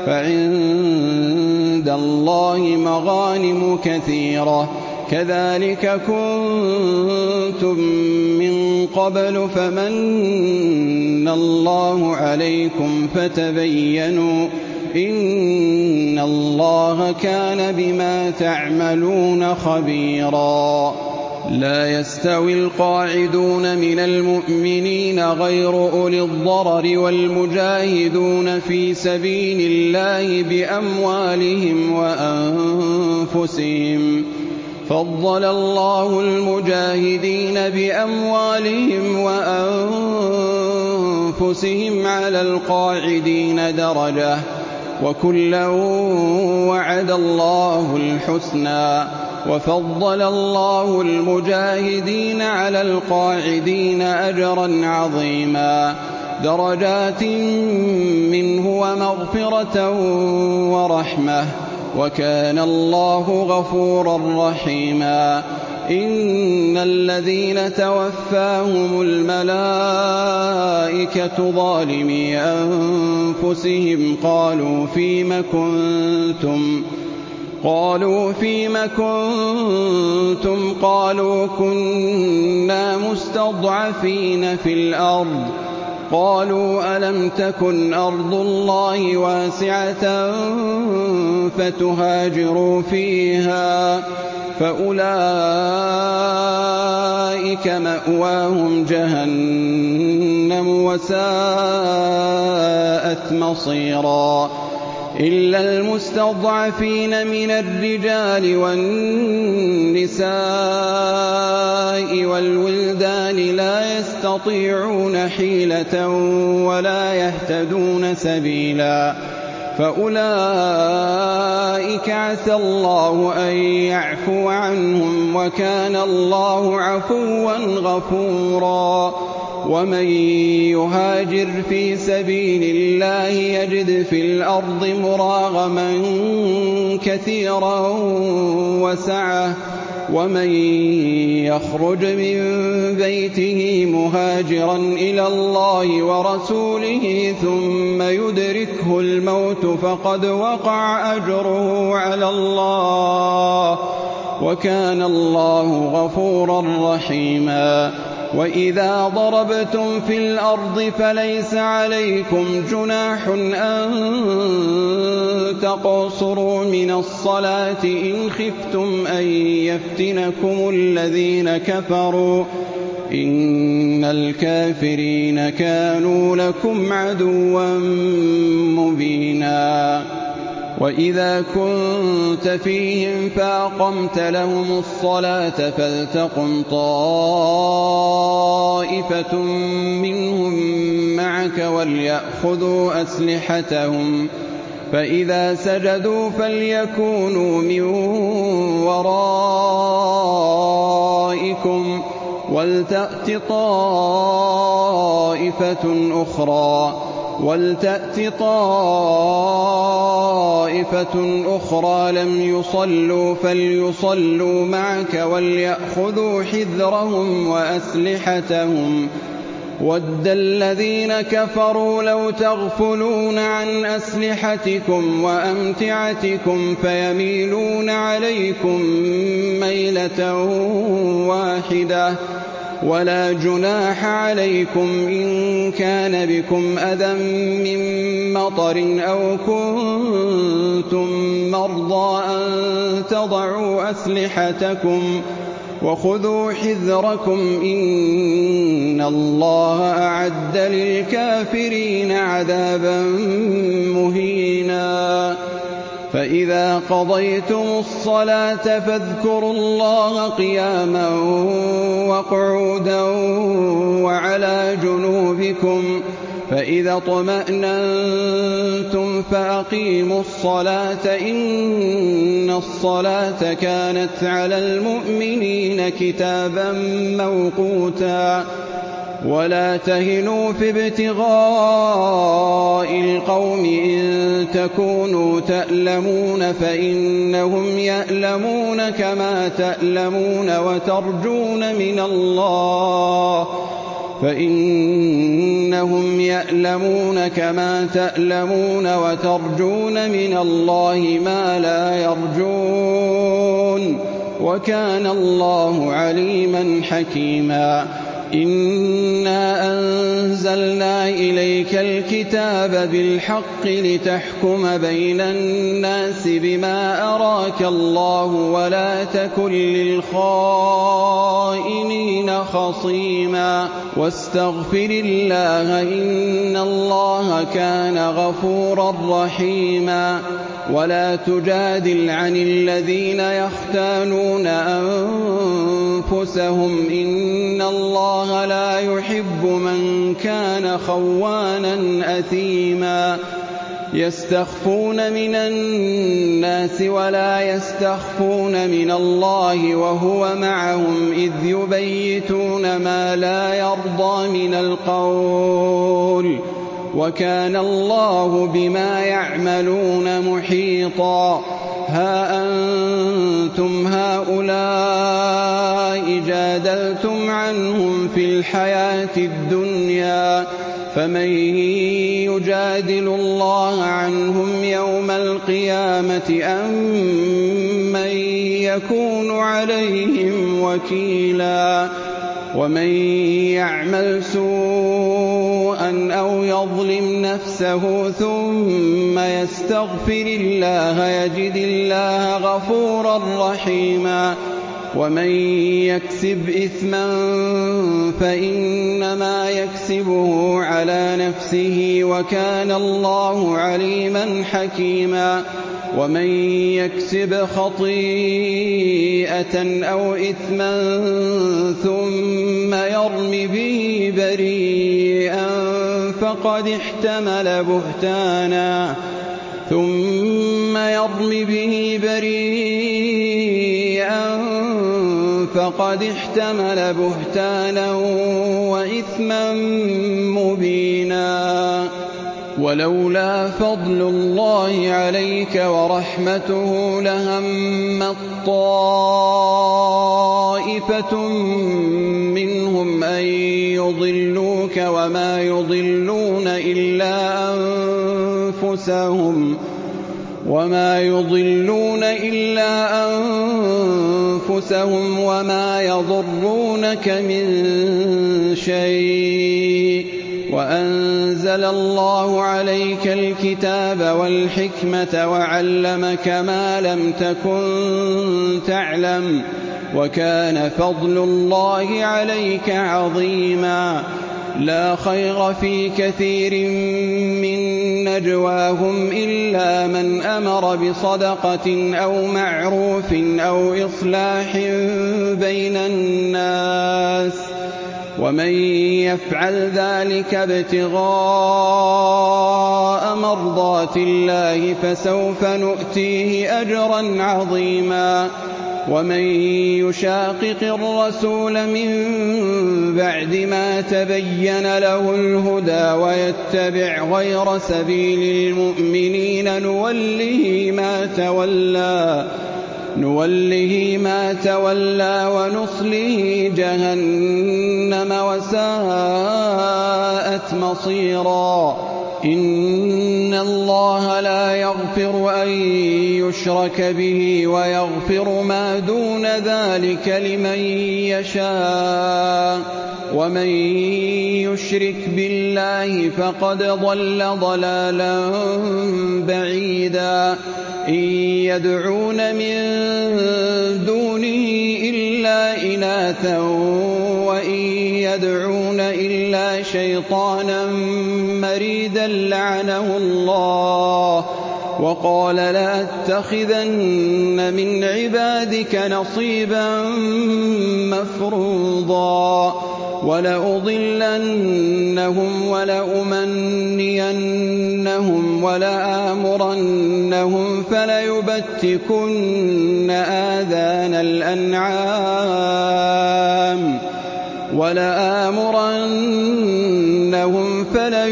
فعند الله مغانم كثيرة كذلك كنتم من قبل فمن الله عليكم فتبينوا إن الله كان بما تعملون خبيرا. لا يستوي القاعدون من المؤمنين غير أولي الضرر والمجاهدون في سبيل الله بأموالهم وأنفسهم، فضل الله المجاهدين بأموالهم وأنفسهم على القاعدين درجة، وكلا وعد الله الحسنى، وفضل الله المجاهدين على القاعدين أجرا عظيما، درجات منه ومغفرة ورحمة، وكان الله غفورا رحيما. إن الذين توفاهم الملائكة ظالمي أنفسهم قالوا فيم كنتم قالوا كنا مستضعفين في الأرض قالوا ألم تكن أرض الله واسعة فتهاجروا فيها فأولئك مأواهم جهنم وساءت مصيرا. إلا المستضعفين من الرجال والنساء والولدان لا يستطيعون حيلة ولا يهتدون سبيلا فأولئك عسى الله أن يعفو عنهم وكان الله عفوا غفورا. ومن يهاجر في سبيل الله يجد في الأرض مراغما كثيرا وسعة ومن يخرج من بيته مهاجرا إلى الله ورسوله ثم يدركه الموت فقد وقع أجره على الله وكان الله غفورا رحيما. وإذا ضربتم في الأرض فليس عليكم جناح أن تقصروا من الصلاة إن خفتم أن يفتنكم الذين كفروا إن الكافرين كانوا لكم عدوا مبينا. وإذا كنت فيهم فأقمت لهم الصلاة فلتقم طائفة منهم معك وليأخذوا أسلحتهم فإذا سجدوا فليكونوا من ورائكم ولتأت طائفة أخرى لم يصلوا فليصلوا معك وليأخذوا حذرهم وأسلحتهم وَدَّ الَّذِينَ كَفَرُوا لَوْ تَغْفُلُونَ عَنْ أَسْلِحَتِكُمْ وَأَمْتِعَتِكُمْ فَيَمِيلُونَ عَلَيْكُم مَّيْلَةً وَاحِدَةً وَلَا جُنَاحَ عَلَيْكُمْ إِن كَانَ بِكُمْ أَذًى مِّن مَّطَرٍ أَوْ كُنتُم مَّرْضَىٰ أَن تَضَعُوا أَسْلِحَتَكُمْ وَخُذُوا حِذْرَكُمْ إِنَّ اللَّهَ أَعَدَّ لِلْكَافِرِينَ عَذَابًا مُّهِينًا فَإِذَا قَضَيْتُمُ الصَّلَاةَ فاذْكُرُوا اللَّهَ قِيَامًا وَقُعُودًا وَعَلَىٰ جُنُوبِكُمْ فَإِذَا اطْمَأْنَنتُمْ فَأَقِيمُوا الصَّلَاةَ إِنَّ الصَّلَاةَ كَانَتْ عَلَى الْمُؤْمِنِينَ كِتَابًا مَّوْقُوتًا وَلَا تَهِنُوا في ابْتِغَاءِ الْقَوْمِ إِن تَكُونُوا تَأْلَمُونَ فَإِنَّهُمْ يَأْلَمُونَ كَمَا تَأْلَمُونَ وَتَرْجُونَ مِنَ اللَّهِ مَا لَا يَرْجُونَ وَكَانَ اللَّهُ عَلِيمًا حَكِيمًا إِنَّا أَنزَلْنَا إِلَيْكَ الْكِتَابَ بِالْحَقِّ لِتَحْكُمَ بَيْنَ النَّاسِ بِمَا أَرَاكَ اللَّهُ وَلَا تَكُن لِّلْخَائِنِينَ خَصِيمًا وَاسْتَغْفِرِ اللَّهَ إِنَّ اللَّهَ كَانَ غَفُورًا رَّحِيمًا وَلَا تُجَادِلْ عَنِ الَّذِينَ يَخْتَانُونَ أَنفُسَهُمْ ۚ إِنَّ اللَّهَ لَا يُحِبُّ مَن كَانَ خَوَّانًا أَثِيمًا يَسْتَخْفُونَ مِنَ النَّاسِ وَلَا يَسْتَخْفُونَ مِنَ اللَّهِ وَهُوَ مَعَهُمْ إِذْ يُبَيِّتُونَ مَا لَا يَرْضَىٰ مِنَ الْقَوْلِ ۚ وَكَانَ اللَّهُ بِمَا يَعْمَلُونَ مُحِيطًا ها أنتم هؤلاء جادلتم عنهم في الحياة الدنيا فمن يجادل الله عنهم يوم القيامة أم من يكون عليهم وكيلا ومن يعمل سوءا أو يظلم نفسه ثم يستغفر الله يجد الله غفورا رحيما ومن يكسب إثما فإنما يكسبه على نفسه وكان الله عليما حكيما ومن يكسب خطيئة أو إثما ثم يرم به بريئا فقد احتمل بهتانا وإثما مبينا ولولا فضل الله عليك ورحمته لهمت طائفة منهم أن يضلوك وما يضلون إلا أنفسهم وما يضرونك من شيء وأنزل الله عليك الكتاب والحكمة وعلمك ما لم تكن تعلم وكان فضل الله عليك عظيما لا خير في كثير من نجواهم إلا من أمر بصدقة أو معروف أو إصلاح بين الناس ومن يفعل ذلك ابتغاء مرضات الله فسوف نؤتيه أجرا عظيما ومن يشاقق الرسول من بعد ما تبين له الهدى ويتبع غير نوله ما تولى ونصله جهنم وساءت مصيرا. إن الله لا يغفر أن يشرك به ويغفر ما دون ذلك لمن يشاء، ومن يشرك بالله فقد ضل ضلالا بعيدا. إن يدعون من دونه إلا إناثا وإن يدعون إلا شيطانا مريدا لعنه الله، وقال لأتخذن من عبادك نصيبا مفروضا، ولأضلنهم ولأمنينهم ولآمرنهم فليبتكن آذان الأنعام ولآمرنهم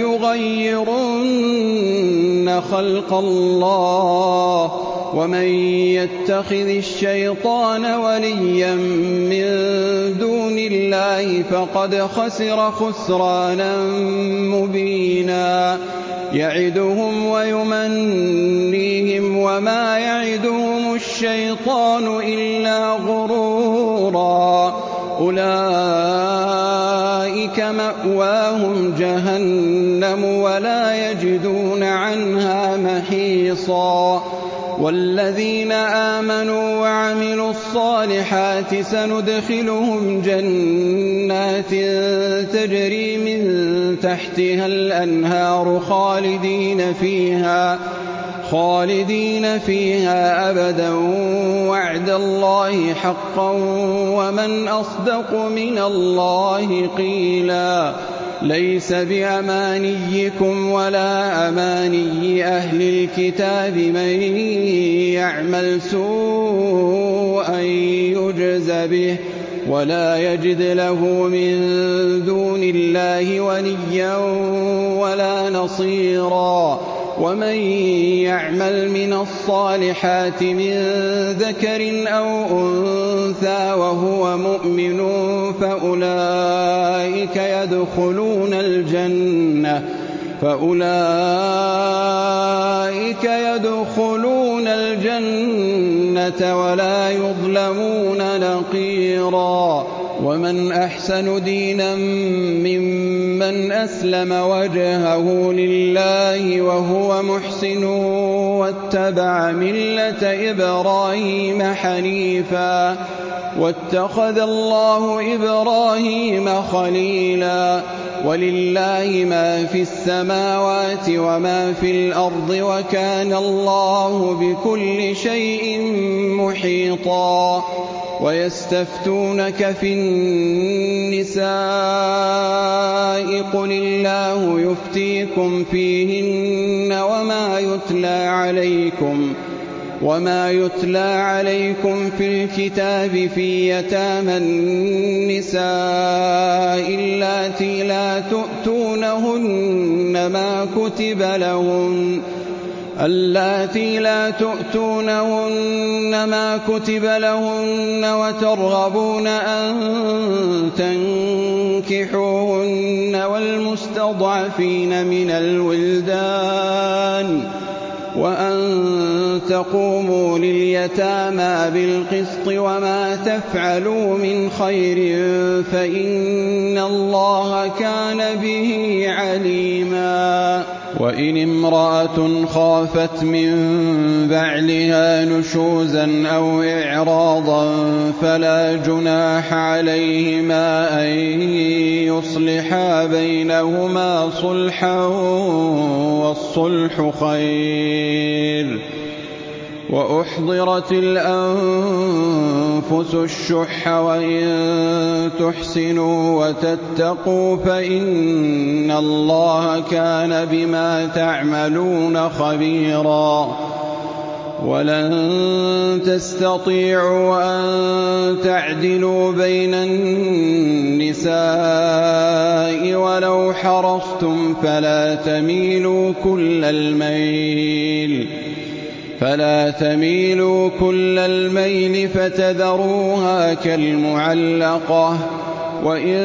فليغيرن خلق الله. ومن يتخذ الشيطان وليا من دون الله فقد خسر خسرانا مبينا. يعدهم ويمنيهم وما يعدهم الشيطان إلا غرورا. أولئك مأواهم جهنم ولا يجدون عنها محيصا. والذين آمنوا وعملوا الصالحات سندخلهم جنات تجري من تحتها الأنهار خالدين فيها أبدا، وعد الله حقا، ومن أصدق من الله قيلا. ليس بأمانيكم ولا أماني أهل الكتاب من يعمل سوءا يجز به ولا يجد له من دون الله وليا ولا نصيرا. ومن يعمل من الصالحات من ذكر أو أنثى وهو مؤمن فأولئك يدخلون الجنة ولا يظلمون نقيرا. ومن أحسن دينا ممن أسلم وجهه لله وهو محسن واتبع ملة إبراهيم حنيفا، واتخذ الله إبراهيم خليلا. ولله ما في السماوات وما في الأرض وكان الله بكل شيء محيطا. ويستفتونك في النساء قل الله يفتيكم فيهن وما يتلى عليكم في الكتاب في يتامى النساء اللاتي لا تؤتونهن ما كتب لهن وترغبون أن تنكحوهن والمستضعفين من الولدان وأن تقوموا لليتامى بالقسط وما تفعلوا من خير فإن الله كان به عليما. وإن امرأة خافت من بعلها نشوزا أو إعراضا فلا جناح عليهما أن يصلحا بينهما صلحا والصلح خير. وأحضرت الأنفس الشح وإن تحسنوا وتتقوا فإن الله كان بما تعملون خبيرا. ولن تستطيعوا أن تعدلوا بين النساء ولو حرصتم فلا تميلوا كل الميل فلا تميلوا كل الميل فتذروها كالمعلقة وإن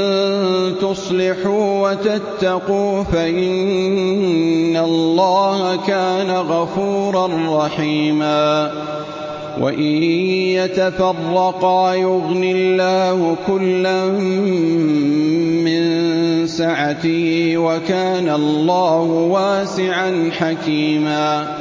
تصلحوا وتتقوا فإن الله كان غفورا رحيما وإن يتفرقا يغن الله كلا من سعته وكان الله واسعا حكيما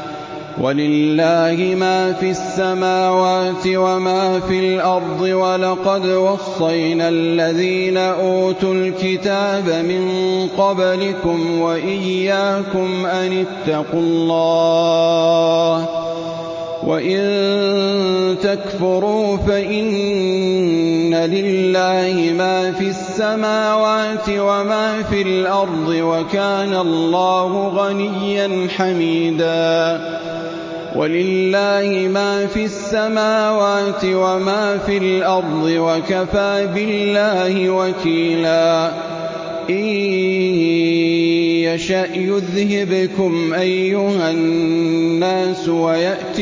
ولله ما في السماوات وما في الأرض ولقد وصينا الذين أوتوا الكتاب من قبلكم وإياكم أن اتقوا الله وإن تكفروا فإن لله ما في السماوات وما في الأرض وكان الله غنيا حميدا ولله ما في السماوات وما في الأرض وكفى بالله وكيلا إن يشأ يذهبكم أيها الناس ويأت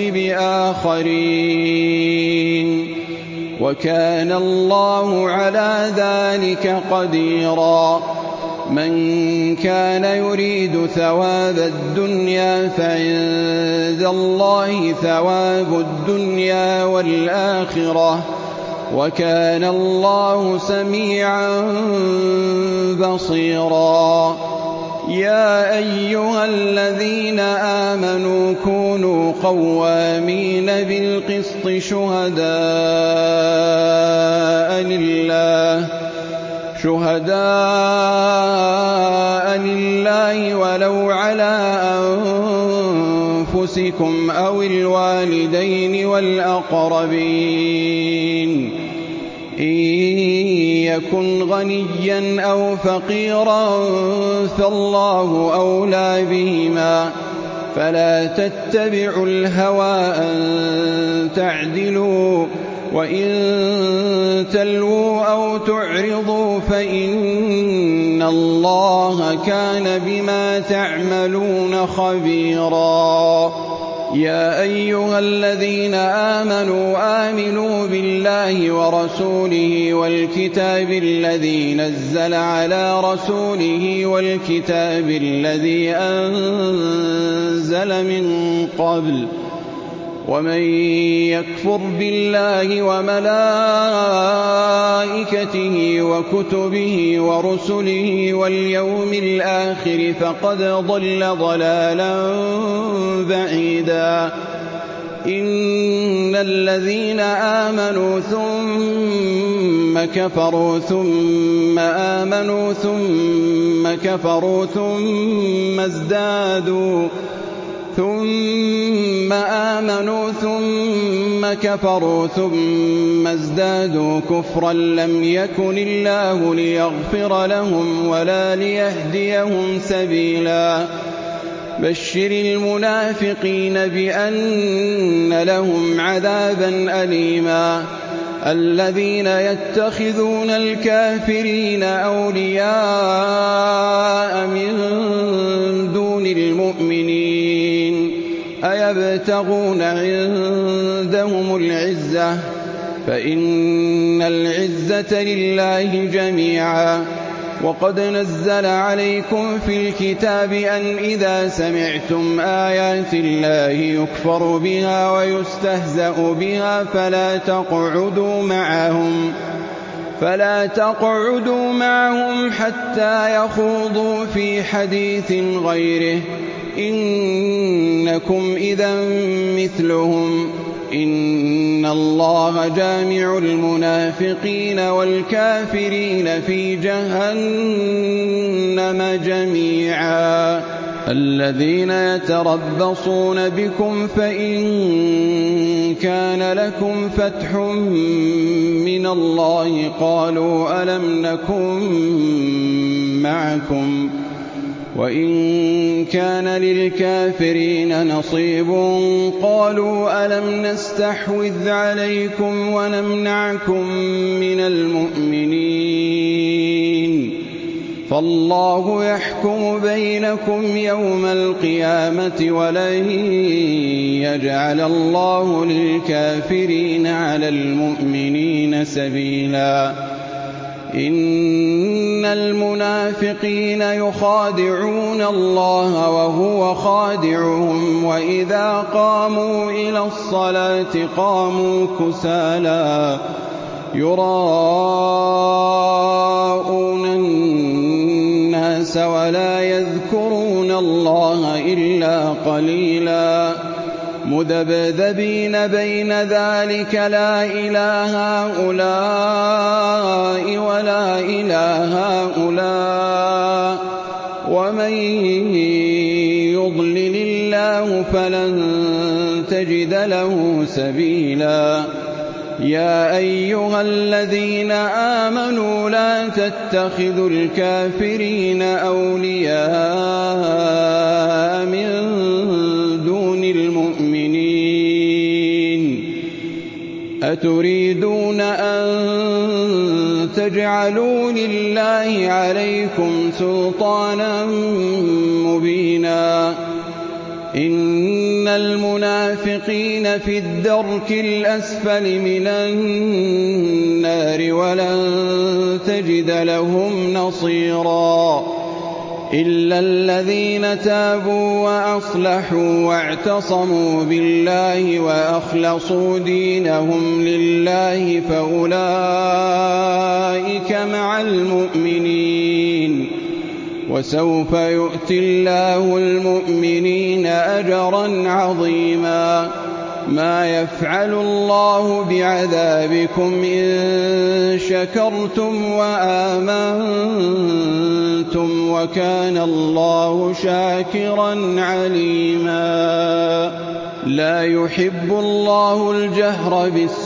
بآخرين وكان الله على ذلك قديرا من كان يريد ثواب الدنيا فعند الله ثواب الدنيا والآخرة وكان الله سميعا بصيرا يا أيها الذين آمنوا كونوا قوامين بالقسط شهداء لله ولو على أنفسكم أو الوالدين والأقربين إن يكن غنيا أو فقيرا فالله أولى بهما فلا تتبعوا الهوى أن تعدلوا وإن تلووا أو تعرضوا فإن الله كان بما تعملون خبيرا يا أيها الذين آمنوا بالله ورسوله والكتاب الذي نزل على رسوله والكتاب الذي أنزل من قبل ومن يكفر بالله وملائكته وكتبه ورسله واليوم الآخر فقد ضل ضلالا بعيدا إن الذين آمنوا ثم كفروا ثم آمنوا ثم كفروا ثم ازدادوا كفرا لم يكن الله ليغفر لهم ولا ليهديهم سبيلا بشر المنافقين بأن لهم عذابا أليما الذين يتخذون الكافرين أولياء من دون المؤمنين أيبتغون عندهم العزة فإن العزة لله جميعا وقد نزل عليكم في الكتاب أن إذا سمعتم آيات الله يكفر بها ويستهزأ بها فلا تقعدوا معهم حتى يخوضوا في حديث غيره إنكم إذا مثلهم إن الله جامع المنافقين والكافرين في جهنم جميعا الذين يتربصون بكم فإن كان لكم فتح من الله قالوا ألم نكن معكم وإن كان للكافرين نصيب قالوا ألم نستحوذ عليكم ونمنعكم من المؤمنين فالله يحكم بينكم يوم القيامة ولن يجعل الله للكافرين على المؤمنين سبيلا إن المنافقين يخادعون الله وهو خادعهم وإذا قاموا إلى الصلاة قاموا كسالى يراءون الناس ولا يذكرون الله إلا قليلا مذبذبين بين ذلك لا إله هؤلاء ولا إله هؤلاء ومن يضلل الله فلن تجد له سبيلا يا أيها الذين آمنوا لا تتخذوا الكافرين أولياء من دون المؤمنين أتريدون أن تجعلوا لله عليكم سلطانا مبينا إن المنافقين في الدرك الأسفل من النار ولن تجد لهم نصيرا إلا الذين تابوا وأصلحوا واعتصموا بالله وأخلصوا دينهم لله فأولئك مع المؤمنين وسوف يؤتي الله المؤمنين أجرا عظيما ما يفعل الله بعذابكم إن شكرتم وآمنتم وكان الله شاكرا عليما لا يحب الله الجهر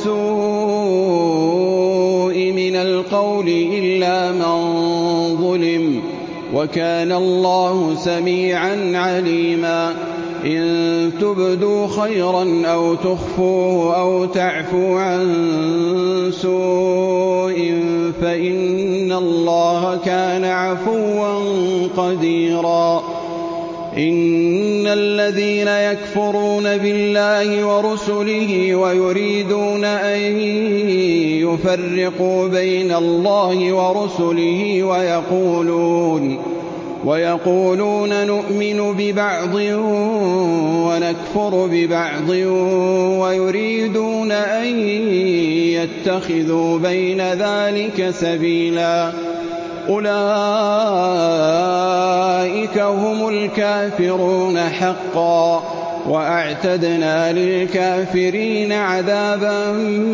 بالسوء من القول إلا من ظلم وكان الله سميعا عليما إن تبدوا خيرا أو تخفوه أو تعفوا عن سوء فإن الله كان عفوا قديرا إن الذين يكفرون بالله ورسله ويريدون أن يفرقوا بين الله ورسله ويقولون نؤمن ببعض ونكفر ببعض ويريدون أن يتخذوا بين ذلك سبيلا أولئك هم الكافرون حقا وأعتدنا للكافرين عذابا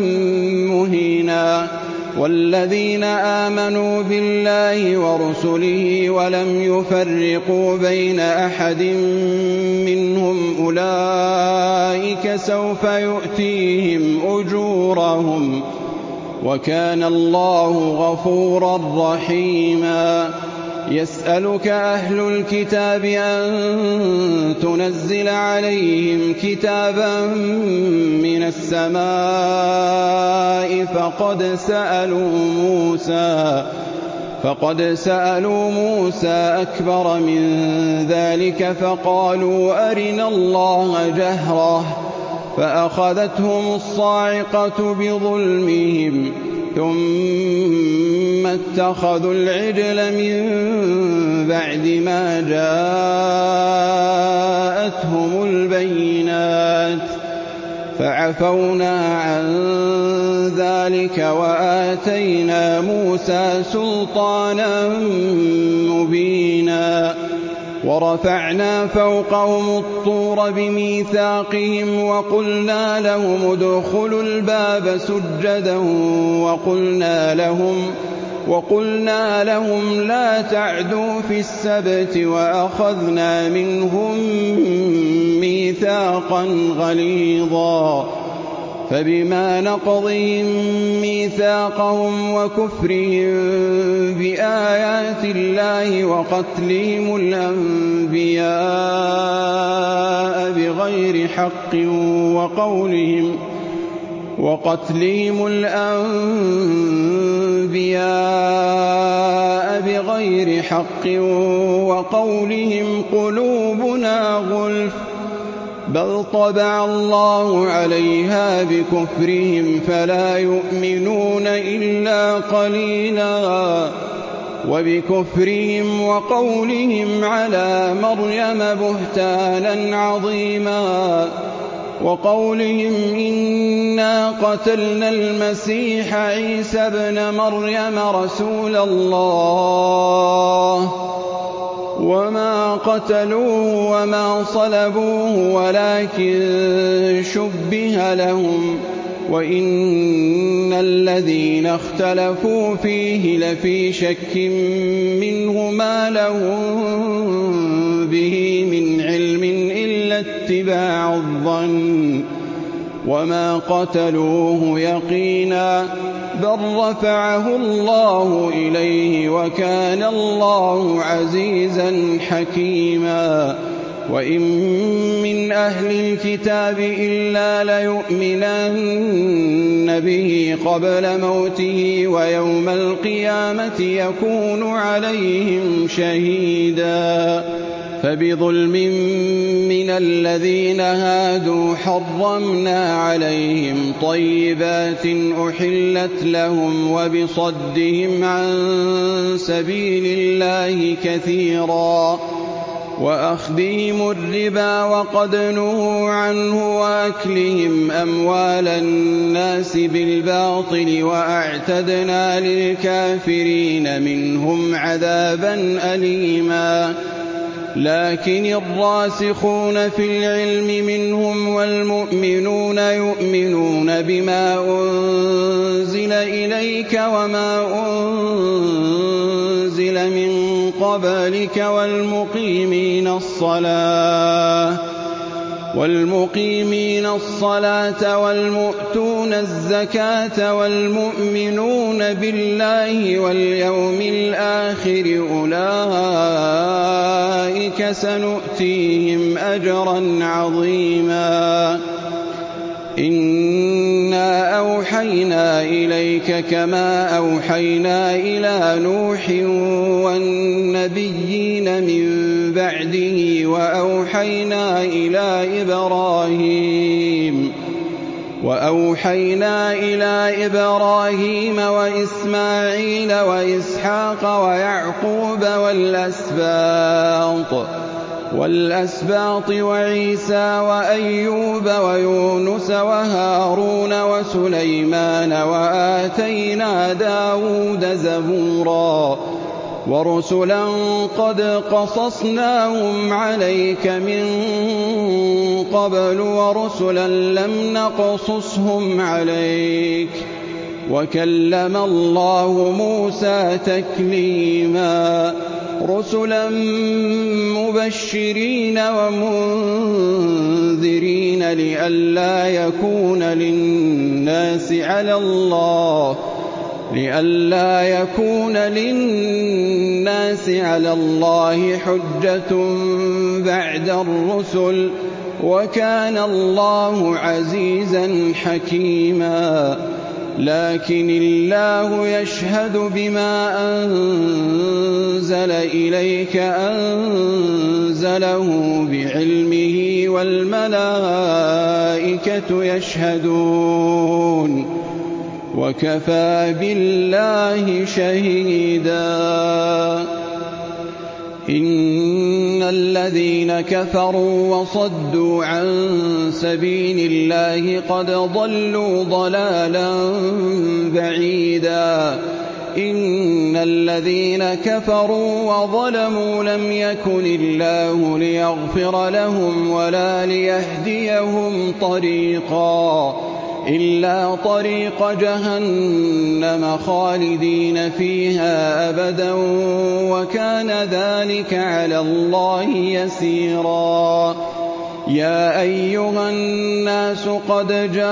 مهينا والذين آمنوا بالله ورسله ولم يفرقوا بين أحد منهم أولئك سوف يؤتيهم أجورهم وكان الله غفورا رحيما يسألك أهل الكتاب أن تنزل عليهم كتابا من السماء فقد سألوا موسى أكبر من ذلك فقالوا أرنا الله جهرة فأخذتهم الصاعقة بظلمهم ثم اتخذوا العجل من بعد ما جاءتهم البينات فعفونا عن ذلك وآتينا موسى سلطانا مبينا ورفعنا فوقهم الطور بميثاقهم وقلنا لهم ادخلوا الباب سجدا وقلنا لهم لا تعدوا في السبت وأخذنا منهم ميثاقا غليظا فبما نقضهم ميثاقهم وكفرهم بآيات الله وقتلهم الأنبياء بغير حق وقتلهم الأنبياء بغير حق وقولهم قلوبنا غلف بل طبع الله عليها بكفرهم فلا يؤمنون إلا قليلا وبكفرهم وقولهم على مريم بهتانا عظيما وقولهم إنا قتلنا المسيح عيسى ابن مريم رسول الله وما قتلوه وما صلبوه ولكن شبه لهم وإن الذين اختلفوا فيه لفي شك منه ما لهم به من علم إلا اتباع الظن وما قتلوه يقينا بل رفعه الله إليه وكان الله عزيزا حكيما وإن من أهل الكتاب إلا ليؤمنن به قبل موته ويوم القيامة يكون عليهم شهيدا فبظلم من الذين هادوا حرمنا عليهم طيبات أحلت لهم وبصدهم عن سبيل الله كثيرا وأخذهم الربا وقد نهوا عنه وأكلهم أموال الناس بالباطل وأعتدنا للكافرين منهم عذابا أليما لكن الراسخون في العلم منهم والمؤمنون يؤمنون بما أنزل إليك وما أنزل من قبلك والمقيمين الصلاة والمؤتون الزكاة والمؤمنون بالله واليوم الآخر أولئك سنؤتيهم أجرا عظيما إنا أوحينا إليك كما أوحينا إلى نوح والنبيين من بعده وأوحينا إلى إبراهيم وإسماعيل وإسحاق ويعقوب والأسباط وعيسى وأيوب ويونس وهارون وسليمان وآتينا داود زبورا ورسلا قد قصصناهم عليك من قبل ورسلا لم نقصصهم عليك وكلم الله موسى تكليما رسلا مبشرين ومنذرين لئلا يكون للناس على الله حجة بعد الرسل وكان الله عزيزا حكيما لكن الله يشهد بما أنزل إليك أنزله بعلمه والملائكة يشهدون وكفى بالله شهيدا إن الذين كفروا وصدوا عن سبيل الله قد ضلوا ضلالا بعيدا إن الذين كفروا وظلموا لم يكن الله ليغفر لهم ولا ليهديهم طريقا إلا طريق جهنم خالدين فيها أبدا وكان ذلك على الله يسيرا يا أيها الناس قد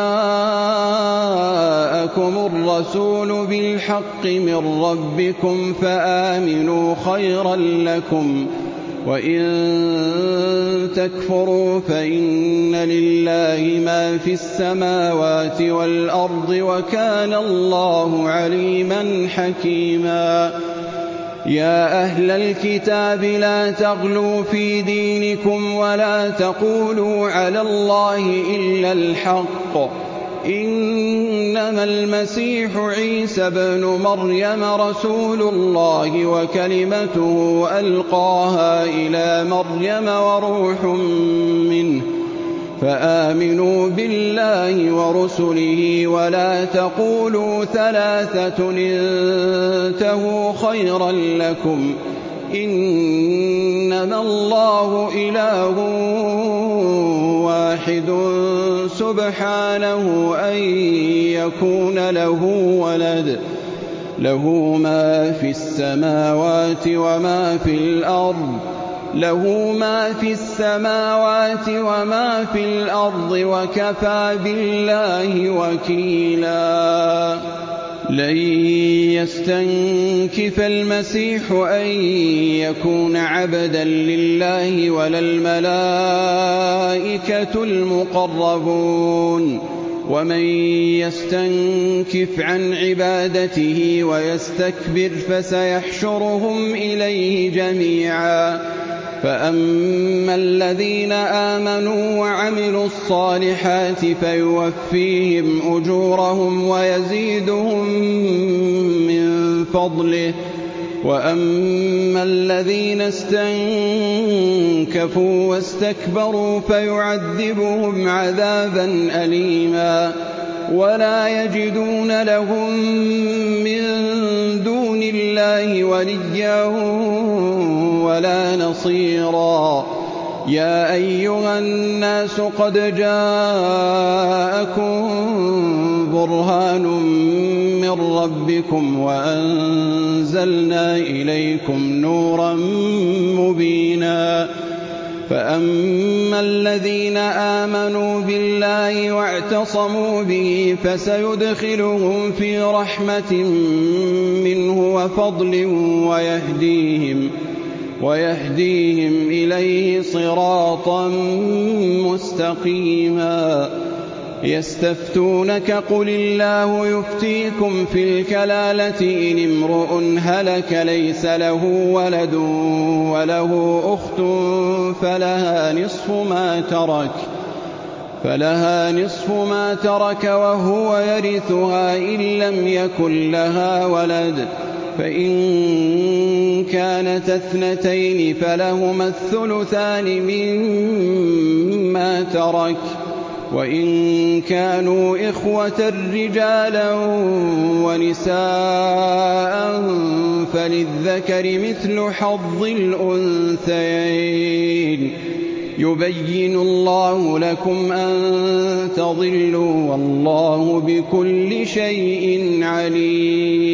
جاءكم الرسول بالحق من ربكم فآمنوا خيرا لكم وَإِن تَكْفُرُوا فَإِنَّ لِلَّهِ مَا فِي السَّمَاوَاتِ وَالْأَرْضِ ۚ وَكَانَ اللَّهُ عَلِيمًا حَكِيمًا. يَا أَهْلَ الْكِتَابِ لَا تَغْلُوا فِي دِينِكُمْ وَلَا تَقُولُوا عَلَى اللَّهِ إِلَّا الْحَقَّ ۚ إِنَّمَا الْمَسِيحُ عِيسَى ابْنُ مَرْيَمَ رَسُولُ اللَّهِ وَكَلِمَتُهُ أَلْقَاهَا إِلَىٰ مَرْيَمَ وَرُوحٌ مِّنْهُ ۖ فآمنوا بالله ورسله ولا تقولوا ثلاثة انتهوا خيرا لكم إنما الله إله واحد سبحانه أن يكون له ولد له ما في السماوات وما في الأرض وكفى بالله وكيلا. لن يستنكف المسيح أن يكون عبدا لله ولا الملائكة المقربون، ومن يستنكف عن عبادته ويستكبر فسيحشرهم إليه جميعا. فأما الذين آمنوا وعملوا الصالحات فيوفيهم أجورهم ويزيدهم من فضله، وأما الذين استنكفوا واستكبروا فيعذبهم عذابا أليما ولا يجدون لهم من دون الله وليا ولا نصيرا. يا أيها الناس قد جاءكم برهان من ربكم وأنزلنا إليكم نورا مبينا. فأما الذين آمنوا بالله واعتصموا به فسيدخلهم في رحمة منه وفضل ويهديهم إليه صراطا مستقيما. يستفتونك قل الله يفتيكم في الكلالة إن امرؤ هلك ليس له ولد وله أخت فلها نصف ما ترك وهو يرثها إن لم يكن لها ولد، فإن كانت اثنتين فلهما الثلثان مما ترك، وإن كانوا إخوة رجالا ونساء فللذكر مثل حظ الأنثيين. يبين الله لكم أن تضلوا والله بكل شيء عليم.